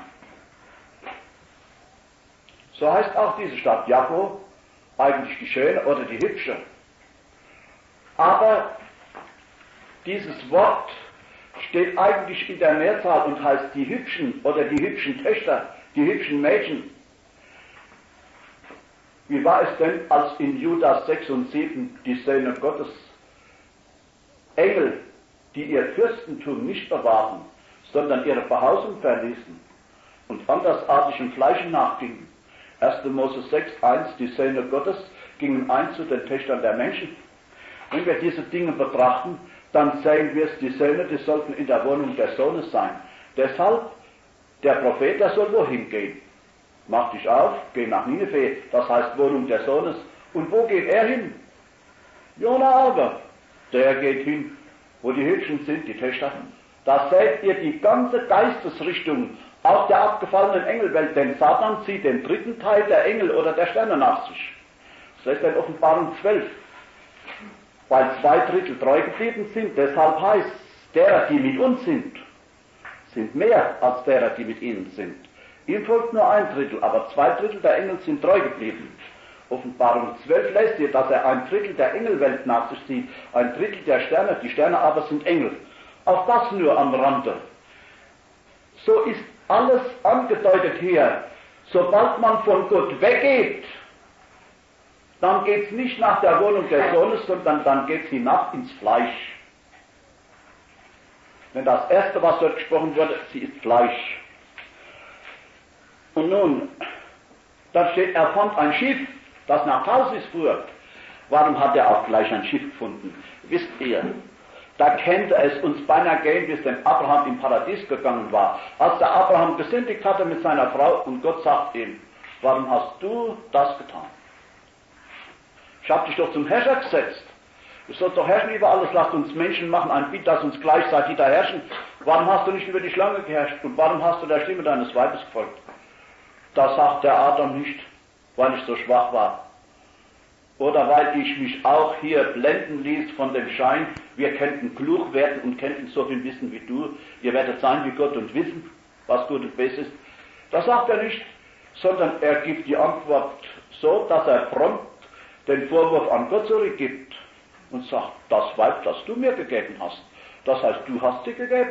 So heißt auch diese Stadt Jaffo, eigentlich die Schöne oder die Hübsche. Aber dieses Wort steht eigentlich in der Mehrzahl und heißt die Hübschen oder die hübschen Töchter, die hübschen Mädchen. Wie war es denn, als in Judas sechs und sieben die Söhne Gottes, Engel, die ihr Fürstentum nicht bewahren, sondern ihre Behausung verließen und andersartigem Fleischen nachgingen? erster Mose sechs, eins, die Söhne Gottes gingen ein zu den Töchtern der Menschen. Wenn wir diese Dinge betrachten, dann sehen wir es, die Söhne, die sollten in der Wohnung des Sohnes sein. Deshalb, der Prophet, der soll wohin gehen? Mach dich auf, geh nach Nineveh, das heißt Wohnung des Sohnes. Und wo geht er hin? Jona aber, der geht hin, wo die Hübschen sind, die Töchter. Da seht ihr die ganze Geistesrichtung, auch der abgefallenen Engelwelt, denn Satan zieht den dritten Teil der Engel oder der Sterne nach sich. Das heißt in Offenbarung zwölf. Weil zwei Drittel treu geblieben sind, deshalb heißt, derer, die mit uns sind, sind mehr als derer, die mit ihnen sind. Ihm folgt nur ein Drittel, aber zwei Drittel der Engel sind treu geblieben. Offenbarung zwölf lässt ihr, dass er ein Drittel der Engelwelt nach sich zieht, ein Drittel der Sterne, die Sterne aber sind Engel. Auch das nur am Rande. So ist alles angedeutet hier. Sobald man von Gott weggeht, dann geht es nicht nach der Wohnung des Sohnes, sondern dann geht es hinab ins Fleisch. Denn das Erste, was dort gesprochen wurde, sie ist Fleisch. Und nun, da steht, er fand ein Schiff, das nach Tarsis fuhr. Warum hat er auch gleich ein Schiff gefunden? Wisst ihr, da könnte es uns beinahe gehen, wie es dem Abraham im Paradies gegangen war. Als der Abraham gesündigt hatte mit seiner Frau und Gott sagt ihm, warum hast du das getan? Ich habe dich doch zum Herrscher gesetzt. Du sollst doch herrschen über alles, lasst uns Menschen machen, ein Bild, das uns gleichzeitig da herrschen. Warum hast du nicht über die Schlange geherrscht und warum hast du der Stimme deines Weibes gefolgt? Das sagt der Adam nicht, weil ich so schwach war. Oder weil ich mich auch hier blenden ließ von dem Schein, wir könnten klug werden und könnten so viel wissen wie du. Ihr werdet sein wie Gott und wissen, was gut und böse ist. Das sagt er nicht, sondern er gibt die Antwort so, dass er prompt den Vorwurf an Gott zurückgibt und sagt, das Weib, das du mir gegeben hast, das heißt, du hast sie gegeben.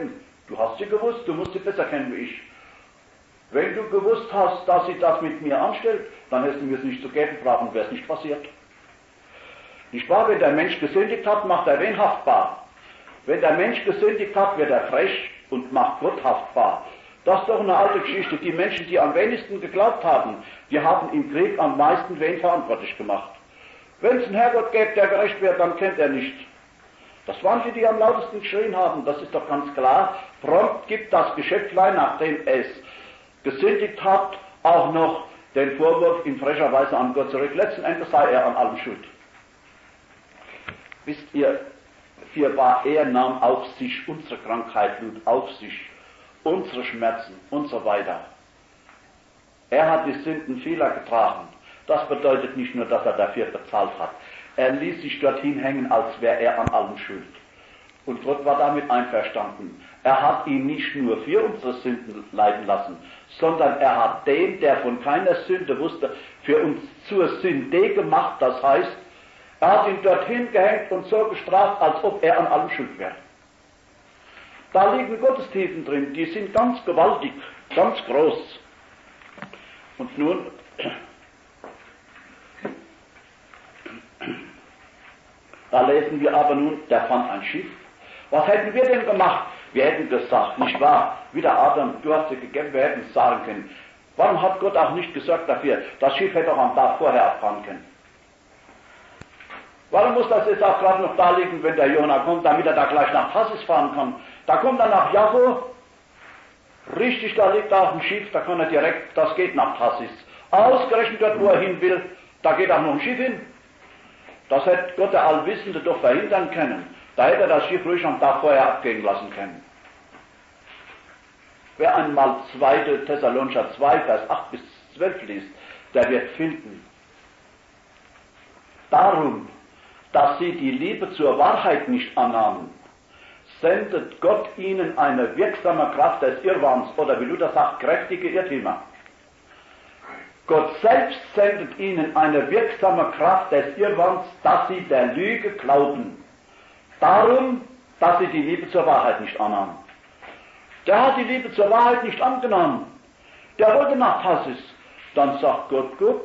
Du hast sie gewusst, du musst sie besser kennen wie ich. Wenn du gewusst hast, dass sie das mit mir anstellt, dann hättest du mir es nicht zu geben brauchen, wäre es nicht passiert. Nicht wahr? Wenn der Mensch gesündigt hat, macht er wen haftbar? Wenn der Mensch gesündigt hat, wird er frech und macht Gott haftbar. Das ist doch eine alte Geschichte. Die Menschen, die am wenigsten geglaubt haben, die haben im Krieg am meisten wen verantwortlich gemacht. Wenn es einen Herrgott gäbe, der gerecht wäre, dann kennt er nicht. Das waren die, die am lautesten geschrien haben. Das ist doch ganz klar. Prompt gibt das Geschäftlein, nachdem es gesündigt hat, auch noch den Vorwurf in frecher Weise an Gott zurück. Letzten Endes sei er an allem schuld. Wisst ihr, fürwahr, er nahm auf sich unsere Krankheit, lud auf sich unsere Schmerzen und so weiter. Er hat die Sünden vieler getragen. Das bedeutet nicht nur, dass er dafür bezahlt hat. Er ließ sich dorthin hängen, als wäre er an allem schuld. Und Gott war damit einverstanden. Er hat ihn nicht nur für unsere Sünden leiden lassen, sondern er hat den, der von keiner Sünde wusste, für uns zur Sünde gemacht. Das heißt, er hat ihn dorthin gehängt und so bestraft, als ob er an allem schuld wäre. Da liegen Gottestiefen drin, die sind ganz gewaltig, ganz groß. Und nun, da lesen wir aber nun, der fand ein Schiff. Was hätten wir denn gemacht? Wir hätten gesagt, nicht wahr, wie der Adam, du hast dir gegeben, wir hätten es sagen können. Warum hat Gott auch nicht gesorgt dafür? Das Schiff hätte auch am Tag vorher abfahren können. Warum muss das jetzt auch gerade noch da liegen, wenn der Jona kommt, damit er da gleich nach Tarsis fahren kann? Da kommt er nach Jaffo, richtig, da liegt er auf dem Schiff, da kann er direkt, das geht nach Tarsis. Ausgerechnet dort, wo er hin will, da geht auch noch ein Schiff hin. Das hätte Gott der Allwissende doch verhindern können. Da hätte er das Schiff ruhig am Tag vorher abgehen lassen können. Wer einmal zweite Thessalonicher zwei, Vers acht bis zwölf liest, der wird finden. Darum, dass sie die Liebe zur Wahrheit nicht annahmen, sendet Gott ihnen eine wirksame Kraft des Irrwahns, oder wie Luther sagt, kräftige Irrtümer. Gott selbst sendet ihnen eine wirksame Kraft des Irrwahns, dass sie der Lüge glauben. Darum, dass sie die Liebe zur Wahrheit nicht annahmen. Der hat die Liebe zur Wahrheit nicht angenommen. Der wollte nach Tarsis. Dann sagt Gott, gut,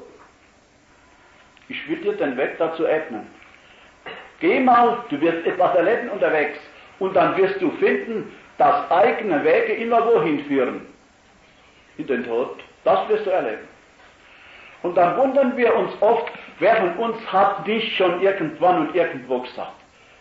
ich will dir den Weg dazu ebnen. Geh mal, du wirst etwas erleben unterwegs. Und dann wirst du finden, dass eigene Wege immer wohin führen? In den Tod. Das wirst du erleben. Und dann wundern wir uns oft, wer von uns hat nicht schon irgendwann und irgendwo gesagt.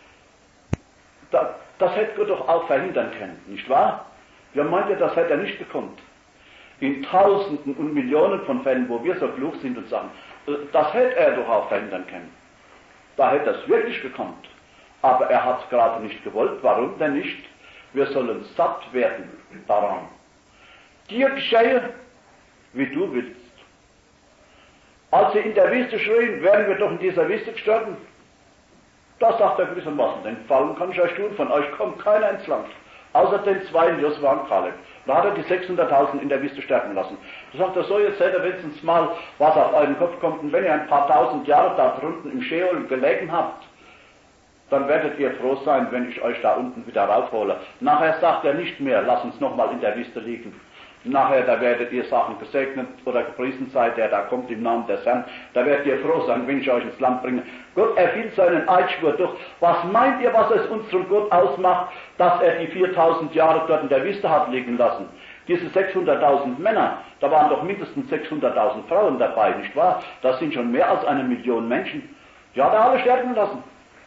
Das, das hätte Gott doch auch verhindern können, nicht wahr? Wir meinen ja, das hätte er nicht bekommen. In Tausenden und Millionen von Fällen, wo wir so klug sind und sagen, das hätte er doch auch verhindern können. Da hätte er es wirklich bekommen. Aber er hat es gerade nicht gewollt. Warum denn nicht? Wir sollen satt werden daran. Dir geschehe, wie du willst. Als sie in der Wüste schrien, wären wir doch in dieser Wüste gestorben. Da sagt er gewissermaßen, den Fallen kann ich euch tun, von euch kommt keiner ins Land. Außer den zwei, Josua und Kaleb. Da hat er die sechshunderttausend in der Wüste sterben lassen. Da sagt er so, jetzt seht ihr wenigstens mal, was auf euren Kopf kommt. Und wenn ihr ein paar tausend Jahre da drunten im Scheol gelegen habt, dann werdet ihr froh sein, wenn ich euch da unten wieder raufhole. Nachher sagt er nicht mehr, lass uns nochmal in der Wüste liegen. Nachher, da werdet ihr sagen, gesegnet oder gepriesen seid, der da kommt im Namen des Herrn. Da werdet ihr froh sein, wenn ich euch ins Land bringe. Gott erfüllt seinen Eidschwur durch. Was meint ihr, was es unserem Gott ausmacht, dass er die viertausend Jahre dort in der Wüste hat liegen lassen? Diese sechshunderttausend Männer, da waren doch mindestens sechshunderttausend Frauen dabei, nicht wahr? Das sind schon mehr als eine Million Menschen. Die hat er alle sterben lassen.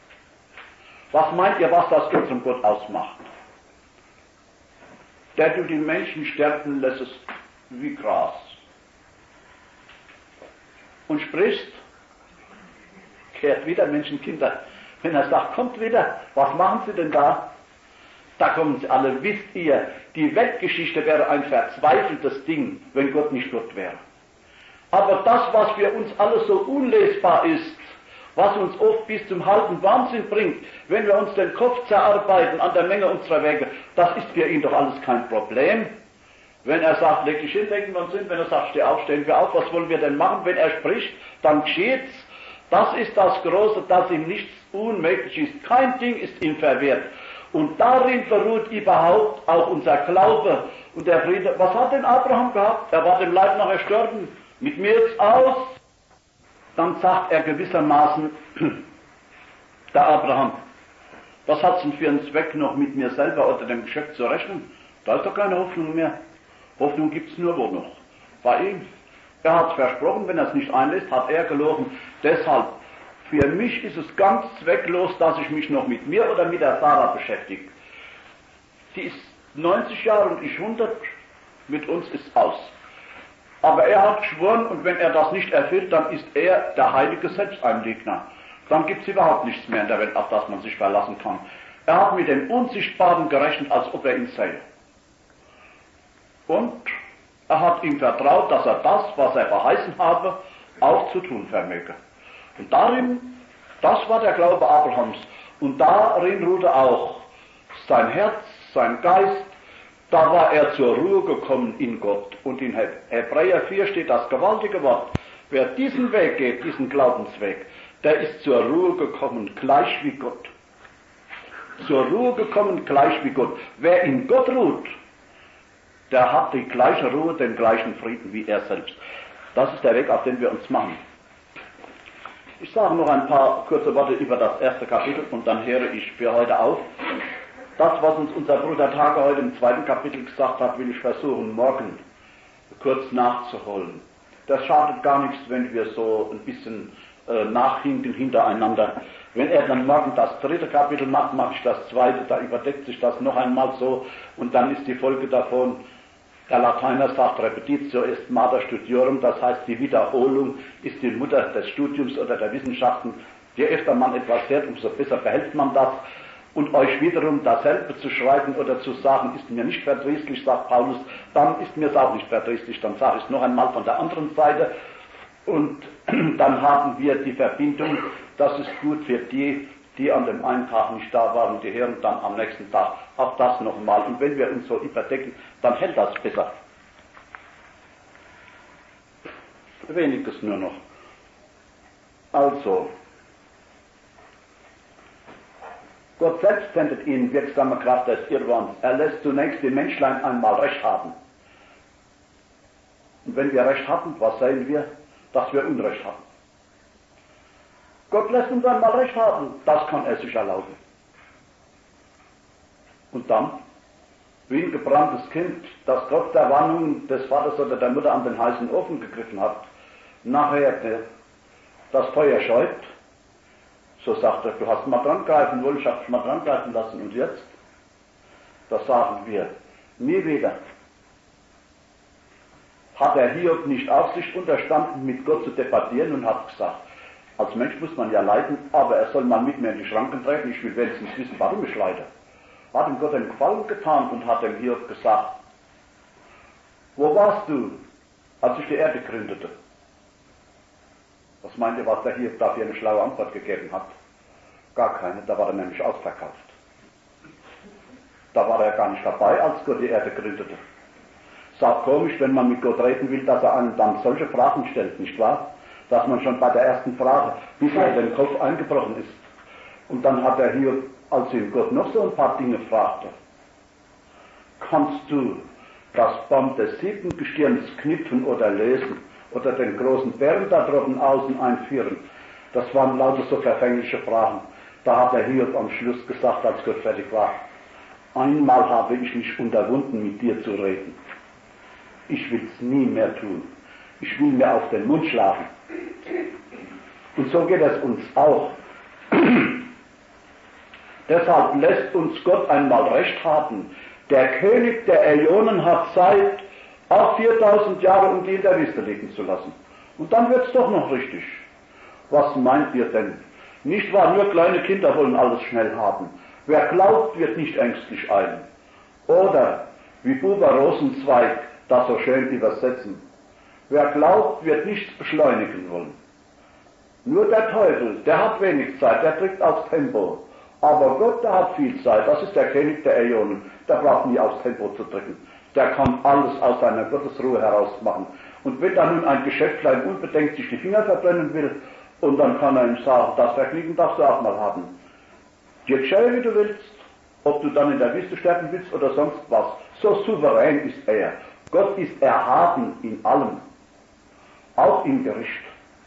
Was meint ihr, was das unserem Gott ausmacht? Der du die Menschen sterben lässest wie Gras. Und sprichst, kehrt wieder, Menschenkinder. Wenn er sagt, kommt wieder, was machen sie denn da? Da kommen sie alle, wisst ihr, die Weltgeschichte wäre ein verzweifeltes Ding, wenn Gott nicht Gott wäre. Aber das, was für uns alles so unlesbar ist, was uns oft bis zum halben Wahnsinn bringt, wenn wir uns den Kopf zerarbeiten an der Menge unserer Wege, das ist für ihn doch alles kein Problem. Wenn er sagt, leg dich hin, denken wir uns hin, wenn er sagt, steh auf, stehen wir auf, was wollen wir denn machen? Wenn er spricht, dann geschieht's. Das ist das Große, dass ihm nichts unmöglich ist. Kein Ding ist ihm verwehrt. Und darin beruht überhaupt auch unser Glaube und der Friede. Was hat denn Abraham gehabt? Er war dem Leib nachher gestorben. Mit mir jetzt aus. Dann sagt er gewissermaßen, der Abraham, was hat es denn für einen Zweck, noch mit mir selber oder dem Geschöpf zu rechnen? Da ist doch keine Hoffnung mehr. Hoffnung gibt es nur wo noch? Bei ihm. Er hat es versprochen, wenn er es nicht einlässt, hat er gelogen. Deshalb, für mich ist es ganz zwecklos, dass ich mich noch mit mir oder mit der Sarah beschäftige. Die ist neunzig Jahre und ich hundert, mit uns ist aus. Aber er hat geschworen und wenn er das nicht erfüllt, dann ist er der heilige Selbsteinlegner. Dann gibt es überhaupt nichts mehr in der Welt, auf das man sich verlassen kann. Er hat mit dem Unsichtbaren gerechnet, als ob er ihn sähe. Und er hat ihm vertraut, dass er das, was er verheißen habe, auch zu tun vermöge. Und darin, das war der Glaube Abrahams. Und darin ruhte auch sein Herz, sein Geist. Da war er zur Ruhe gekommen in Gott. Und in Hebräer vier steht das gewaltige Wort. Wer diesen Weg geht, diesen Glaubensweg, der ist zur Ruhe gekommen, gleich wie Gott. Zur Ruhe gekommen, gleich wie Gott. Wer in Gott ruht, der hat die gleiche Ruhe, den gleichen Frieden wie er selbst. Das ist der Weg, auf den wir uns machen. Ich sage noch ein paar kurze Worte über das erste Kapitel und dann höre ich für heute auf. Das, was uns unser Bruder Tage heute im zweiten Kapitel gesagt hat, will ich versuchen, morgen kurz nachzuholen. Das schadet gar nichts, wenn wir so ein bisschen äh, nachhinken hintereinander. Wenn er dann morgen das dritte Kapitel macht, mache ich das zweite, da überdeckt sich das noch einmal so und dann ist die Folge davon, der Lateiner sagt, Repetitio est mater studiorum, das heißt, die Wiederholung ist die Mutter des Studiums oder der Wissenschaften. Je öfter man etwas hört, umso besser behält man das. Und euch wiederum dasselbe zu schreiben oder zu sagen, ist mir nicht verdrießlich, sagt Paulus, dann ist mir es auch nicht verdrießlich, dann sage ich es noch einmal von der anderen Seite. Und dann haben wir die Verbindung, das ist gut für die, die an dem einen Tag nicht da waren, die hören dann am nächsten Tag auch das nochmal. Und wenn wir uns so überdecken, dann hält das besser. Weniges nur noch. Also, Gott selbst sendet ihnen wirksame Kraft des Irrwarns. Er lässt zunächst die Menschlein einmal Recht haben. Und wenn wir Recht hatten, was sehen wir? Dass wir Unrecht haben. Gott lässt uns einmal Recht haben, das kann er sich erlauben. Und dann, wie ein gebranntes Kind, das trotz der Warnung des Vaters oder der Mutter an den heißen Ofen gegriffen hat, nachher das Feuer scheut, so sagt er, du hast mal dran greifen wollen, ich hab's mal dran greifen lassen und jetzt? Das sagen wir, nie wieder. Hat der Hiob nicht Aufsicht unterstanden, mit Gott zu debattieren und hat gesagt, als Mensch muss man ja leiden, aber er soll mal mit mir in die Schranken treten, ich will wenigstens wissen, warum ich leide. Hat ihm Gott einen Gefallen getan und hat dem Hiob gesagt, wo warst du, als ich die Erde gründete? Was meint ihr, was der Hiob dafür eine schlaue Antwort gegeben hat? Gar keine, da war er nämlich ausverkauft. Da war er gar nicht dabei, als Gott die Erde gründete. Es ist auch komisch, wenn man mit Gott reden will, dass er einem dann solche Fragen stellt, nicht wahr? Dass man schon bei der ersten Frage, bis er in den Kopf eingebrochen ist. Und dann hat er hier, als ihn Gott noch so ein paar Dinge fragte, kannst du das Band des siebten Gestirns knüpfen oder lösen oder den großen Bären da droben außen einführen? Das waren lauter so verfängliche Fragen. Da hat der Hiob am Schluss gesagt, als Gott fertig war, einmal habe ich mich unterwunden, mit dir zu reden. Ich will es nie mehr tun. Ich will mir auf den Mund schlagen. Und so geht es uns auch. Deshalb lässt uns Gott einmal Recht haben. Der König der Äonen hat Zeit, auch viertausend Jahre, um die in der Wüste liegen zu lassen. Und dann wird's doch noch richtig. Was meint ihr denn? Nicht wahr, nur kleine Kinder wollen alles schnell haben. Wer glaubt, wird nicht ängstlich eilen. Oder, wie Buber Rosenzweig das so schön übersetzen, wer glaubt, wird nichts beschleunigen wollen. Nur der Teufel, der hat wenig Zeit, der drückt aufs Tempo. Aber Gott, der hat viel Zeit, das ist der König der Äonen, der braucht nie aufs Tempo zu drücken. Der kann alles aus seiner Gottesruhe heraus machen. Und wenn da nun ein Geschäftlein unbedenkt sich die Finger verbrennen will, und dann kann er ihm sagen, das Vergnügen darfst du auch mal haben. Dir geschehe, wie du willst, ob du dann in der Wüste sterben willst oder sonst was. So souverän ist er. Gott ist erhaben in allem, auch im Gericht.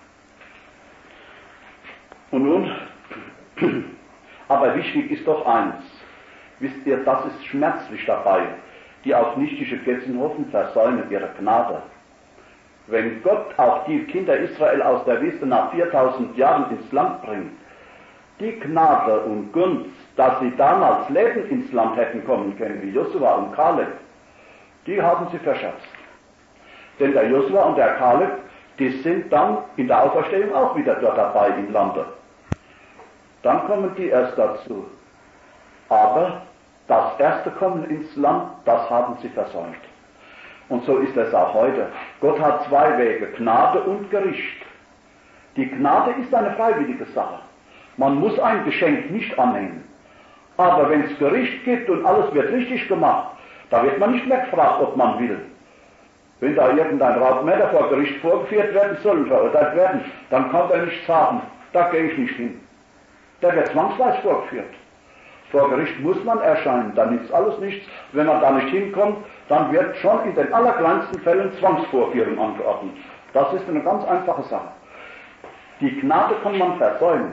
Und nun, aber wichtig ist doch eins, wisst ihr, das ist schmerzlich dabei, die auf nichtige Götzen hoffen, versäumen ihre Gnade. Wenn Gott auch die Kinder Israel aus der Wüste nach viertausend Jahren ins Land bringt, die Gnade und Gunst, dass sie damals lebend ins Land hätten kommen können, wie Josua und Kaleb, die haben sie verscherzt. Denn der Josua und der Kaleb, die sind dann in der Auferstehung auch wieder dort dabei im Lande. Dann kommen die erst dazu. Aber das erste Kommen ins Land, das haben sie versäumt. Und so ist es auch heute. Gott hat zwei Wege, Gnade und Gericht. Die Gnade ist eine freiwillige Sache. Man muss ein Geschenk nicht annehmen. Aber wenn es Gericht gibt und alles wird richtig gemacht, da wird man nicht mehr gefragt, ob man will. Wenn da irgendein Raubmörder vor Gericht vorgeführt werden soll und verurteilt werden, dann kann er nicht sagen, da gehe ich nicht hin. Der wird zwangsweise vorgeführt. Vor Gericht muss man erscheinen, dann nützt alles nichts. Wenn man da nicht hinkommt, dann wird schon in den allerkleinsten Fällen Zwangsvorführung angeordnet. Das ist eine ganz einfache Sache. Die Gnade kann man versäumen.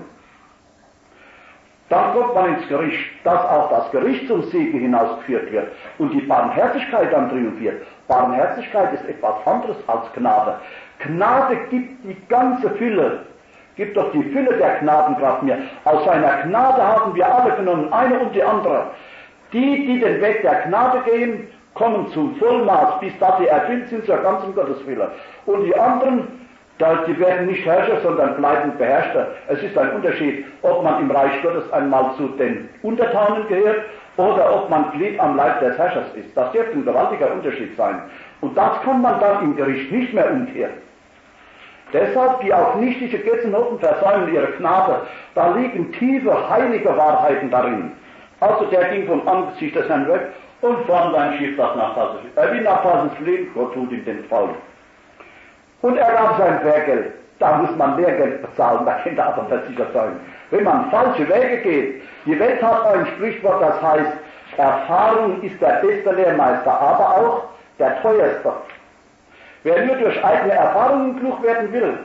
Dann kommt man ins Gericht, dass auch das Gericht zum Siege hinausgeführt wird und die Barmherzigkeit dann triumphiert. Barmherzigkeit ist etwas anderes als Gnade. Gnade gibt die ganze Fülle, gibt doch die Fülle der Gnadenkraft mir. Aus seiner Gnade haben wir alle genommen, eine und die andere. Die, die den Weg der Gnade gehen, kommen zum Vollmaß, bis dass sie erfüllt sind zur ganzen Gotteswille. Und die anderen, die werden nicht Herrscher, sondern bleiben Beherrschter. Es ist ein Unterschied, ob man im Reich Gottes einmal zu den Untertanen gehört oder ob man Glied am Leib des Herrschers ist. Das wird ein gewaltiger Unterschied sein. Und das kann man dann im Gericht nicht mehr umkehren. Deshalb, die auf nichtige Götzen hoffen, versäumen ihre Gnade. Da liegen tiefe, heilige Wahrheiten darin. Also der ging vom Angesicht des Herrn weg und fand ein Schiff, das nach Tarsus fliegt. Er will nach Tarsus fliehen, Gott tut ihm den Fall. Und er gab sein Lehrgeld. Da muss man Lehrgeld bezahlen, da kann er aber versichert sein. Wenn man falsche Wege geht, die Welt hat ein Sprichwort, das heißt, Erfahrung ist der beste Lehrmeister, aber auch der teuerste. Wer nur durch eigene Erfahrungen klug werden will.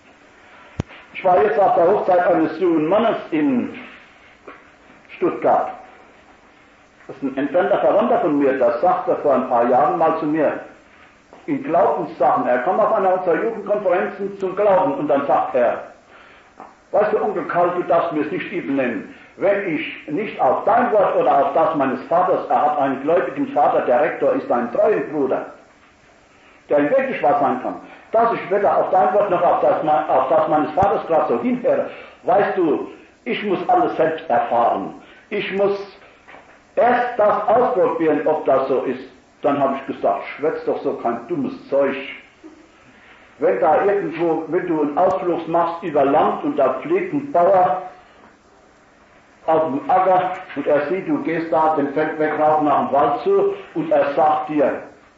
Ich war jetzt auf der Hochzeit eines jungen Mannes in Stuttgart. Das ist ein entfernter Verwandter von mir, das sagte vor ein paar Jahren mal zu mir. In Glaubenssachen, er kam auf einer unserer Jugendkonferenzen zum Glauben und dann sagt er, weißt du, Onkel Karl, du darfst mir es nicht übel nehmen, wenn ich nicht auf dein Wort oder auf das meines Vaters, er hat einen gläubigen Vater, der Rektor ist ein treuer Bruder, der ihm wirklich was sein kann, dass ich weder auf dein Wort noch auf das, auf das meines Vaters gerade so hinhöre, weißt du, ich muss alles selbst erfahren, ich muss erst das ausprobieren, ob das so ist. Dann habe ich gesagt, schwätz doch so kein dummes Zeug. Wenn da irgendwo, wenn du einen Ausflug machst über Land und da fliegt ein Bauer auf dem Acker und er sieht, du gehst da den Feldweg rauf nach dem Wald zu und er sagt dir,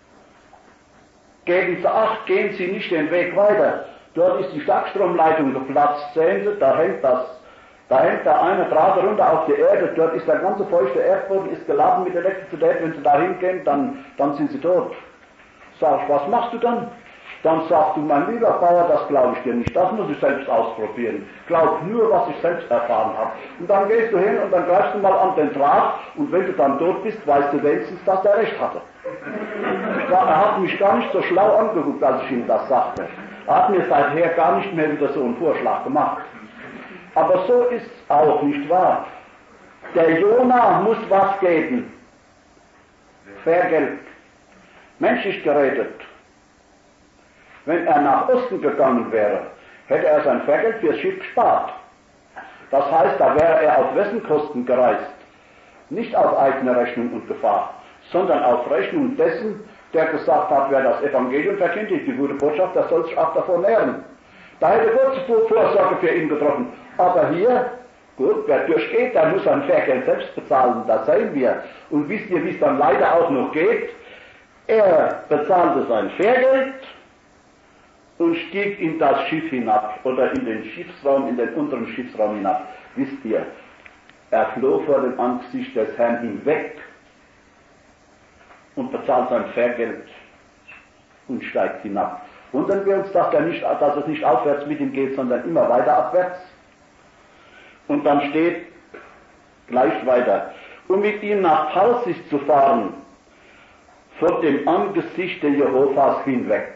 geben Sie Acht, gehen Sie nicht den Weg weiter. Dort ist die Starkstromleitung geplatzt, sehen Sie, da hängt das. Da hängt da eine Draht runter auf die Erde, dort ist der ganze feuchte Erdboden, ist geladen mit Elektrizität, wenn Sie da hingehen, dann, dann sind Sie tot. Sag ich, was machst du dann? Dann sagst du, mein lieber Bauer, das glaube ich dir nicht, das muss ich selbst ausprobieren. Glaub nur, was ich selbst erfahren habe. Und dann gehst du hin und dann greifst du mal an den Draht und wenn du dann tot bist, weißt du wenigstens, dass er recht hatte. Er hat mich gar nicht so schlau angeguckt, als ich ihm das sagte. Er hat mir seither gar nicht mehr wieder so einen Vorschlag gemacht. Aber so ist es auch, nicht wahr? Der Jona muss was geben. Vergelt. Menschlich geredet. Wenn er nach Osten gegangen wäre, hätte er sein Vergelt fürs Schiff gespart. Das heißt, da wäre er auf wessen Kosten gereist? Nicht auf eigene Rechnung und Gefahr, sondern auf Rechnung dessen, der gesagt hat, wer das Evangelium verkündigt, die gute Botschaft, der soll sich auch davon nähren. Da hätte Gott Vorsorge für ihn getroffen. Aber hier, gut, wer durchgeht, der muss sein Vergelt selbst bezahlen, das sehen wir. Und wisst ihr, wie es dann leider auch noch geht? Er bezahlte sein Vergelt und stieg in das Schiff hinab oder in den Schiffsraum, in den unteren Schiffsraum hinab. Wisst ihr, Er floh vor dem Angesicht des Herrn hinweg und bezahlt sein Fährgeld und steigt hinab. Wundern wir uns, dass, er nicht, dass es nicht aufwärts mit ihm geht, sondern immer weiter abwärts. Und dann steht gleich weiter, um mit ihm nach Tarsis zu fahren, vor dem Angesicht der Jehovas hinweg.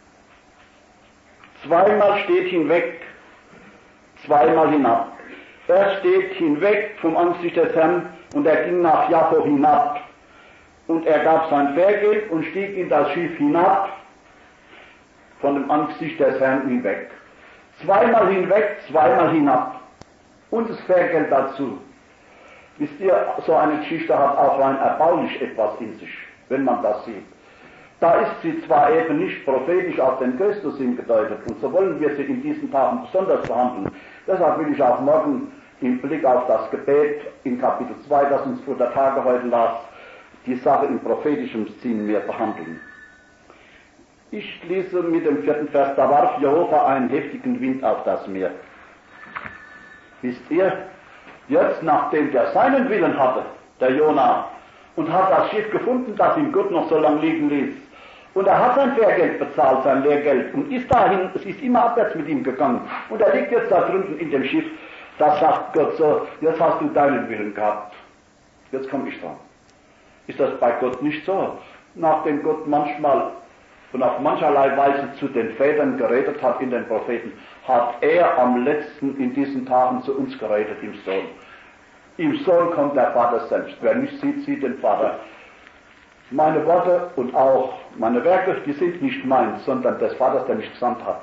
Zweimal steht hinweg, zweimal hinab. Er steht hinweg vom Angesicht des Herrn und er ging nach Jaffo hinab. Und er gab sein Fährgeld und stieg in das Schiff hinab, von dem Angesicht des Herrn hinweg. Zweimal hinweg, zweimal hinab. Und das Fährgeld dazu. Wisst ihr, so eine Geschichte hat auch rein erbaulich etwas in sich, wenn man das sieht. Da ist sie zwar eben nicht prophetisch auf den Christus hingedeutet, und so wollen wir sie in diesen Tagen besonders behandeln. Deshalb will ich auch morgen im Blick auf das Gebet in Kapitel zwei, das uns vor der Tage heute las, die Sache in prophetischem Sinn mehr behandeln. Ich schließe mit dem vierten Vers, da warf Jehova einen heftigen Wind auf das Meer. Wisst ihr, jetzt nachdem der seinen Willen hatte, der Jona, und hat das Schiff gefunden, das ihm Gott noch so lange liegen ließ, und er hat sein Fährgeld bezahlt, sein Lehrgeld, und ist dahin, es ist immer abwärts mit ihm gegangen, und er liegt jetzt da drunten in dem Schiff, da sagt Gott so, jetzt hast du deinen Willen gehabt, jetzt komme ich dran. Ist das bei Gott nicht so? Nachdem Gott manchmal und auf mancherlei Weise zu den Vätern geredet hat in den Propheten, hat er am letzten in diesen Tagen zu uns geredet, im Sohn. Im Sohn kommt der Vater selbst. Wer mich sieht, sieht den Vater. Meine Worte und auch meine Werke, die sind nicht meins, sondern des Vaters, der mich gesandt hat.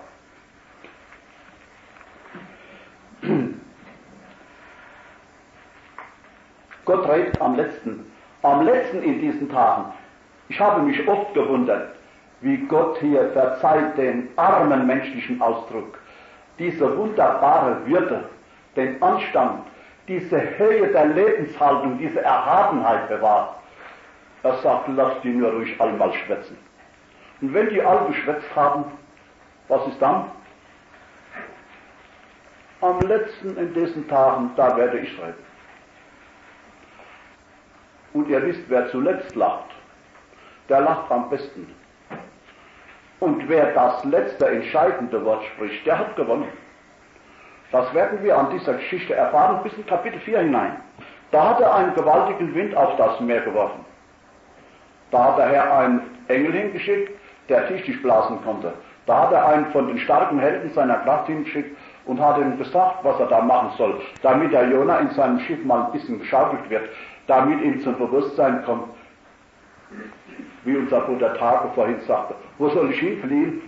Gott redet am letzten. Am letzten in diesen Tagen. Ich habe mich oft gewundert, wie Gott hier, verzeiht den armen menschlichen Ausdruck, diese wunderbare Würde, den Anstand, diese Höhe der Lebenshaltung, diese Erhabenheit bewahrt. Er sagt, lasst die nur ruhig einmal schwätzen. Und wenn die alle geschwätzt haben, was ist dann? Am letzten in diesen Tagen, da werde ich reden. Und ihr wisst, wer zuletzt lacht, der lacht am besten. Und wer das letzte entscheidende Wort spricht, der hat gewonnen. Das werden wir an dieser Geschichte erfahren bis in Kapitel vier hinein. Da hat er einen gewaltigen Wind auf das Meer geworfen. Da hat der Herr einen Engel hingeschickt, der tüchtig blasen konnte. Da hat er einen von den starken Helden seiner Kraft hingeschickt und hat ihm gesagt, was er da machen soll, damit der Jona in seinem Schiff mal ein bisschen geschaukelt wird, damit ihm zum Bewusstsein kommt, wie unser Bruder Tage vorhin sagte, wo soll ich hinfliehen?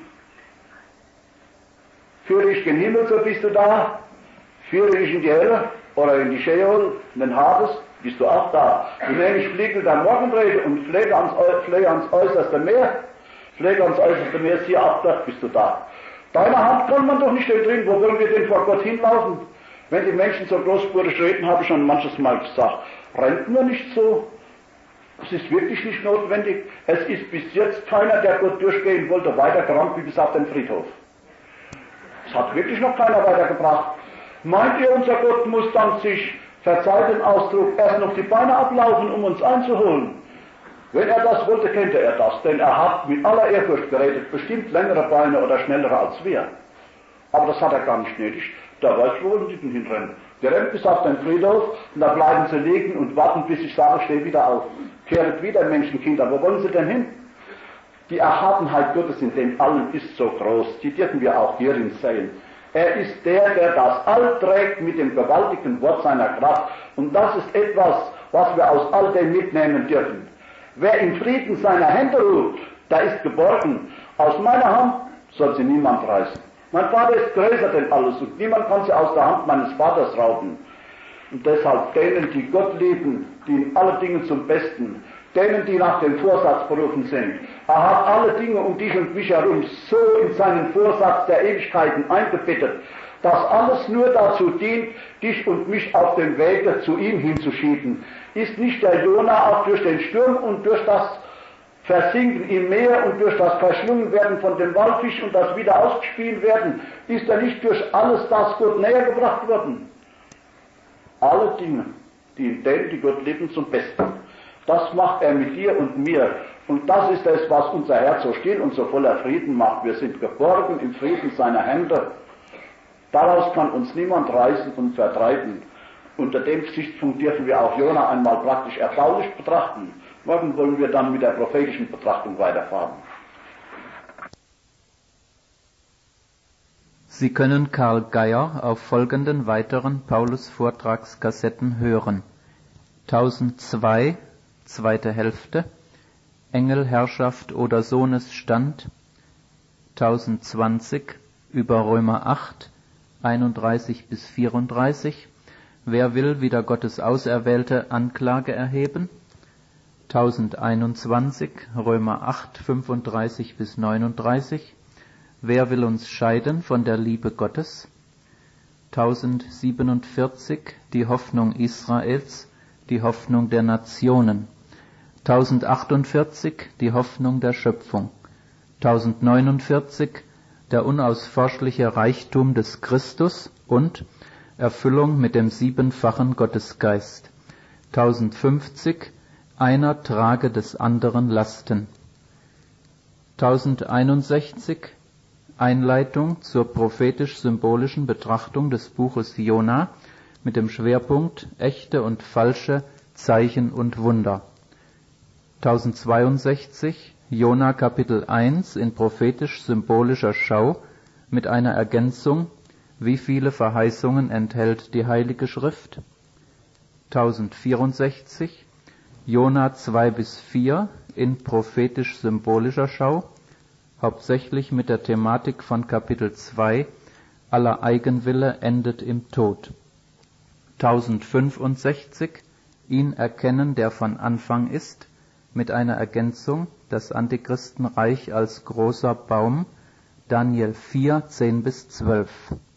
Führe ich den Himmel, so bist du da. Führe ich in die Hölle oder in die Scheol, in den Hades, bist du auch da. Und wenn ich fliege der Morgenrede und fliege ans, fliege ans äußerste Meer, fliege ans äußerste Meer, siehe auch dort bist du da. Deine Hand kann man doch nicht drin, wo wollen wir denn vor Gott hinlaufen? Wenn die Menschen so großspurig reden, habe ich schon manches Mal gesagt, rennt nur nicht so. Es ist wirklich nicht notwendig. Es ist bis jetzt keiner, der Gott durchgehen wollte, weitergerannt wie bis auf den Friedhof. Es hat wirklich noch keiner weitergebracht. Meint ihr, unser Gott muss dann sich, verzeiht den Ausdruck, erst noch die Beine ablaufen, um uns einzuholen? Wenn er das wollte, könnte er das, denn er hat mit aller Ehrfurcht geredet, bestimmt längere Beine oder schnellere als wir. Aber das hat er gar nicht nötig. Da weiß, wo wollen sie denn hinrennen? Der rennt bis auf den Friedhof und da bleiben sie liegen und warten, bis ich sage, steh wieder auf. Kehret wieder, Menschenkinder. Wo wollen sie denn hin? Die Erhabenheit Gottes in dem Allen ist so groß. Die dürfen wir auch hierin sehen. Er ist der, der das All trägt mit dem gewaltigen Wort seiner Kraft. Und das ist etwas, was wir aus all dem mitnehmen dürfen. Wer im Frieden seiner Hände ruht, der ist geborgen. Aus meiner Hand soll sie niemand reißen. Mein Vater ist größer denn alles und niemand kann sie aus der Hand meines Vaters rauben. Und deshalb denen, die Gott lieben, die in allen Dingen zum Besten, denen, die nach dem Vorsatz berufen sind. Er hat alle Dinge um dich und mich herum so in seinen Vorsatz der Ewigkeiten eingebettet, dass alles nur dazu dient, dich und mich auf dem Wege zu ihm hinzuschieben. Ist nicht der Jona auch durch den Sturm und durch das Versinken im Meer und durch das Verschlungen werden von dem Walfisch und das wieder ausgespielt werden, ist er nicht durch alles das Gott näher gebracht worden? Alle Dinge dient denen, die Gott lieben, zum Besten. Das macht er mit dir und mir. Und das ist es, was unser Herz so still und so voller Frieden macht. Wir sind geborgen im Frieden seiner Hände. Daraus kann uns niemand reißen und vertreiben. Unter dem Gesichtspunkt dürfen wir auch Jona einmal praktisch erbaulich betrachten. Morgen wollen wir dann mit der prophetischen Betrachtung weiterfahren. Sie können Karl Geier auf folgenden weiteren Paulus-Vortragskassetten hören. tausendzwei, zweite Hälfte, Engel, Herrschaft oder Sohnesstand, tausendzwanzig, über Römer acht, einunddreißig bis vierunddreißig, wer will wider Gottes Auserwählte Anklage erheben, tausendeinundzwanzig, Römer acht, fünfunddreißig bis neununddreißig, wer will uns scheiden von der Liebe Gottes, tausendsiebenundvierzig, die Hoffnung Israels, die Hoffnung der Nationen, tausendachtundzwanzig, die Hoffnung der Schöpfung, tausendneunundvierzig, der unausforschliche Reichtum des Christus und Erfüllung mit dem siebenfachen Gottesgeist, tausendfünfzig, einer trage des anderen Lasten, tausendeinundsechzig, Einleitung zur prophetisch-symbolischen Betrachtung des Buches Jona mit dem Schwerpunkt echte und falsche Zeichen und Wunder. tausendzweiundsechzig, Jona Kapitel eins in prophetisch-symbolischer Schau mit einer Ergänzung, wie viele Verheißungen enthält die Heilige Schrift. tausendvierundsechzig, Jona zwei bis vier in prophetisch-symbolischer Schau, hauptsächlich mit der Thematik von Kapitel zwei, aller Eigenwille endet im Tod. tausendfünfundsechzig, ihn erkennen, der von Anfang ist, mit einer Ergänzung, das Antichristenreich als großer Baum, Daniel vier, zehn bis zwölf.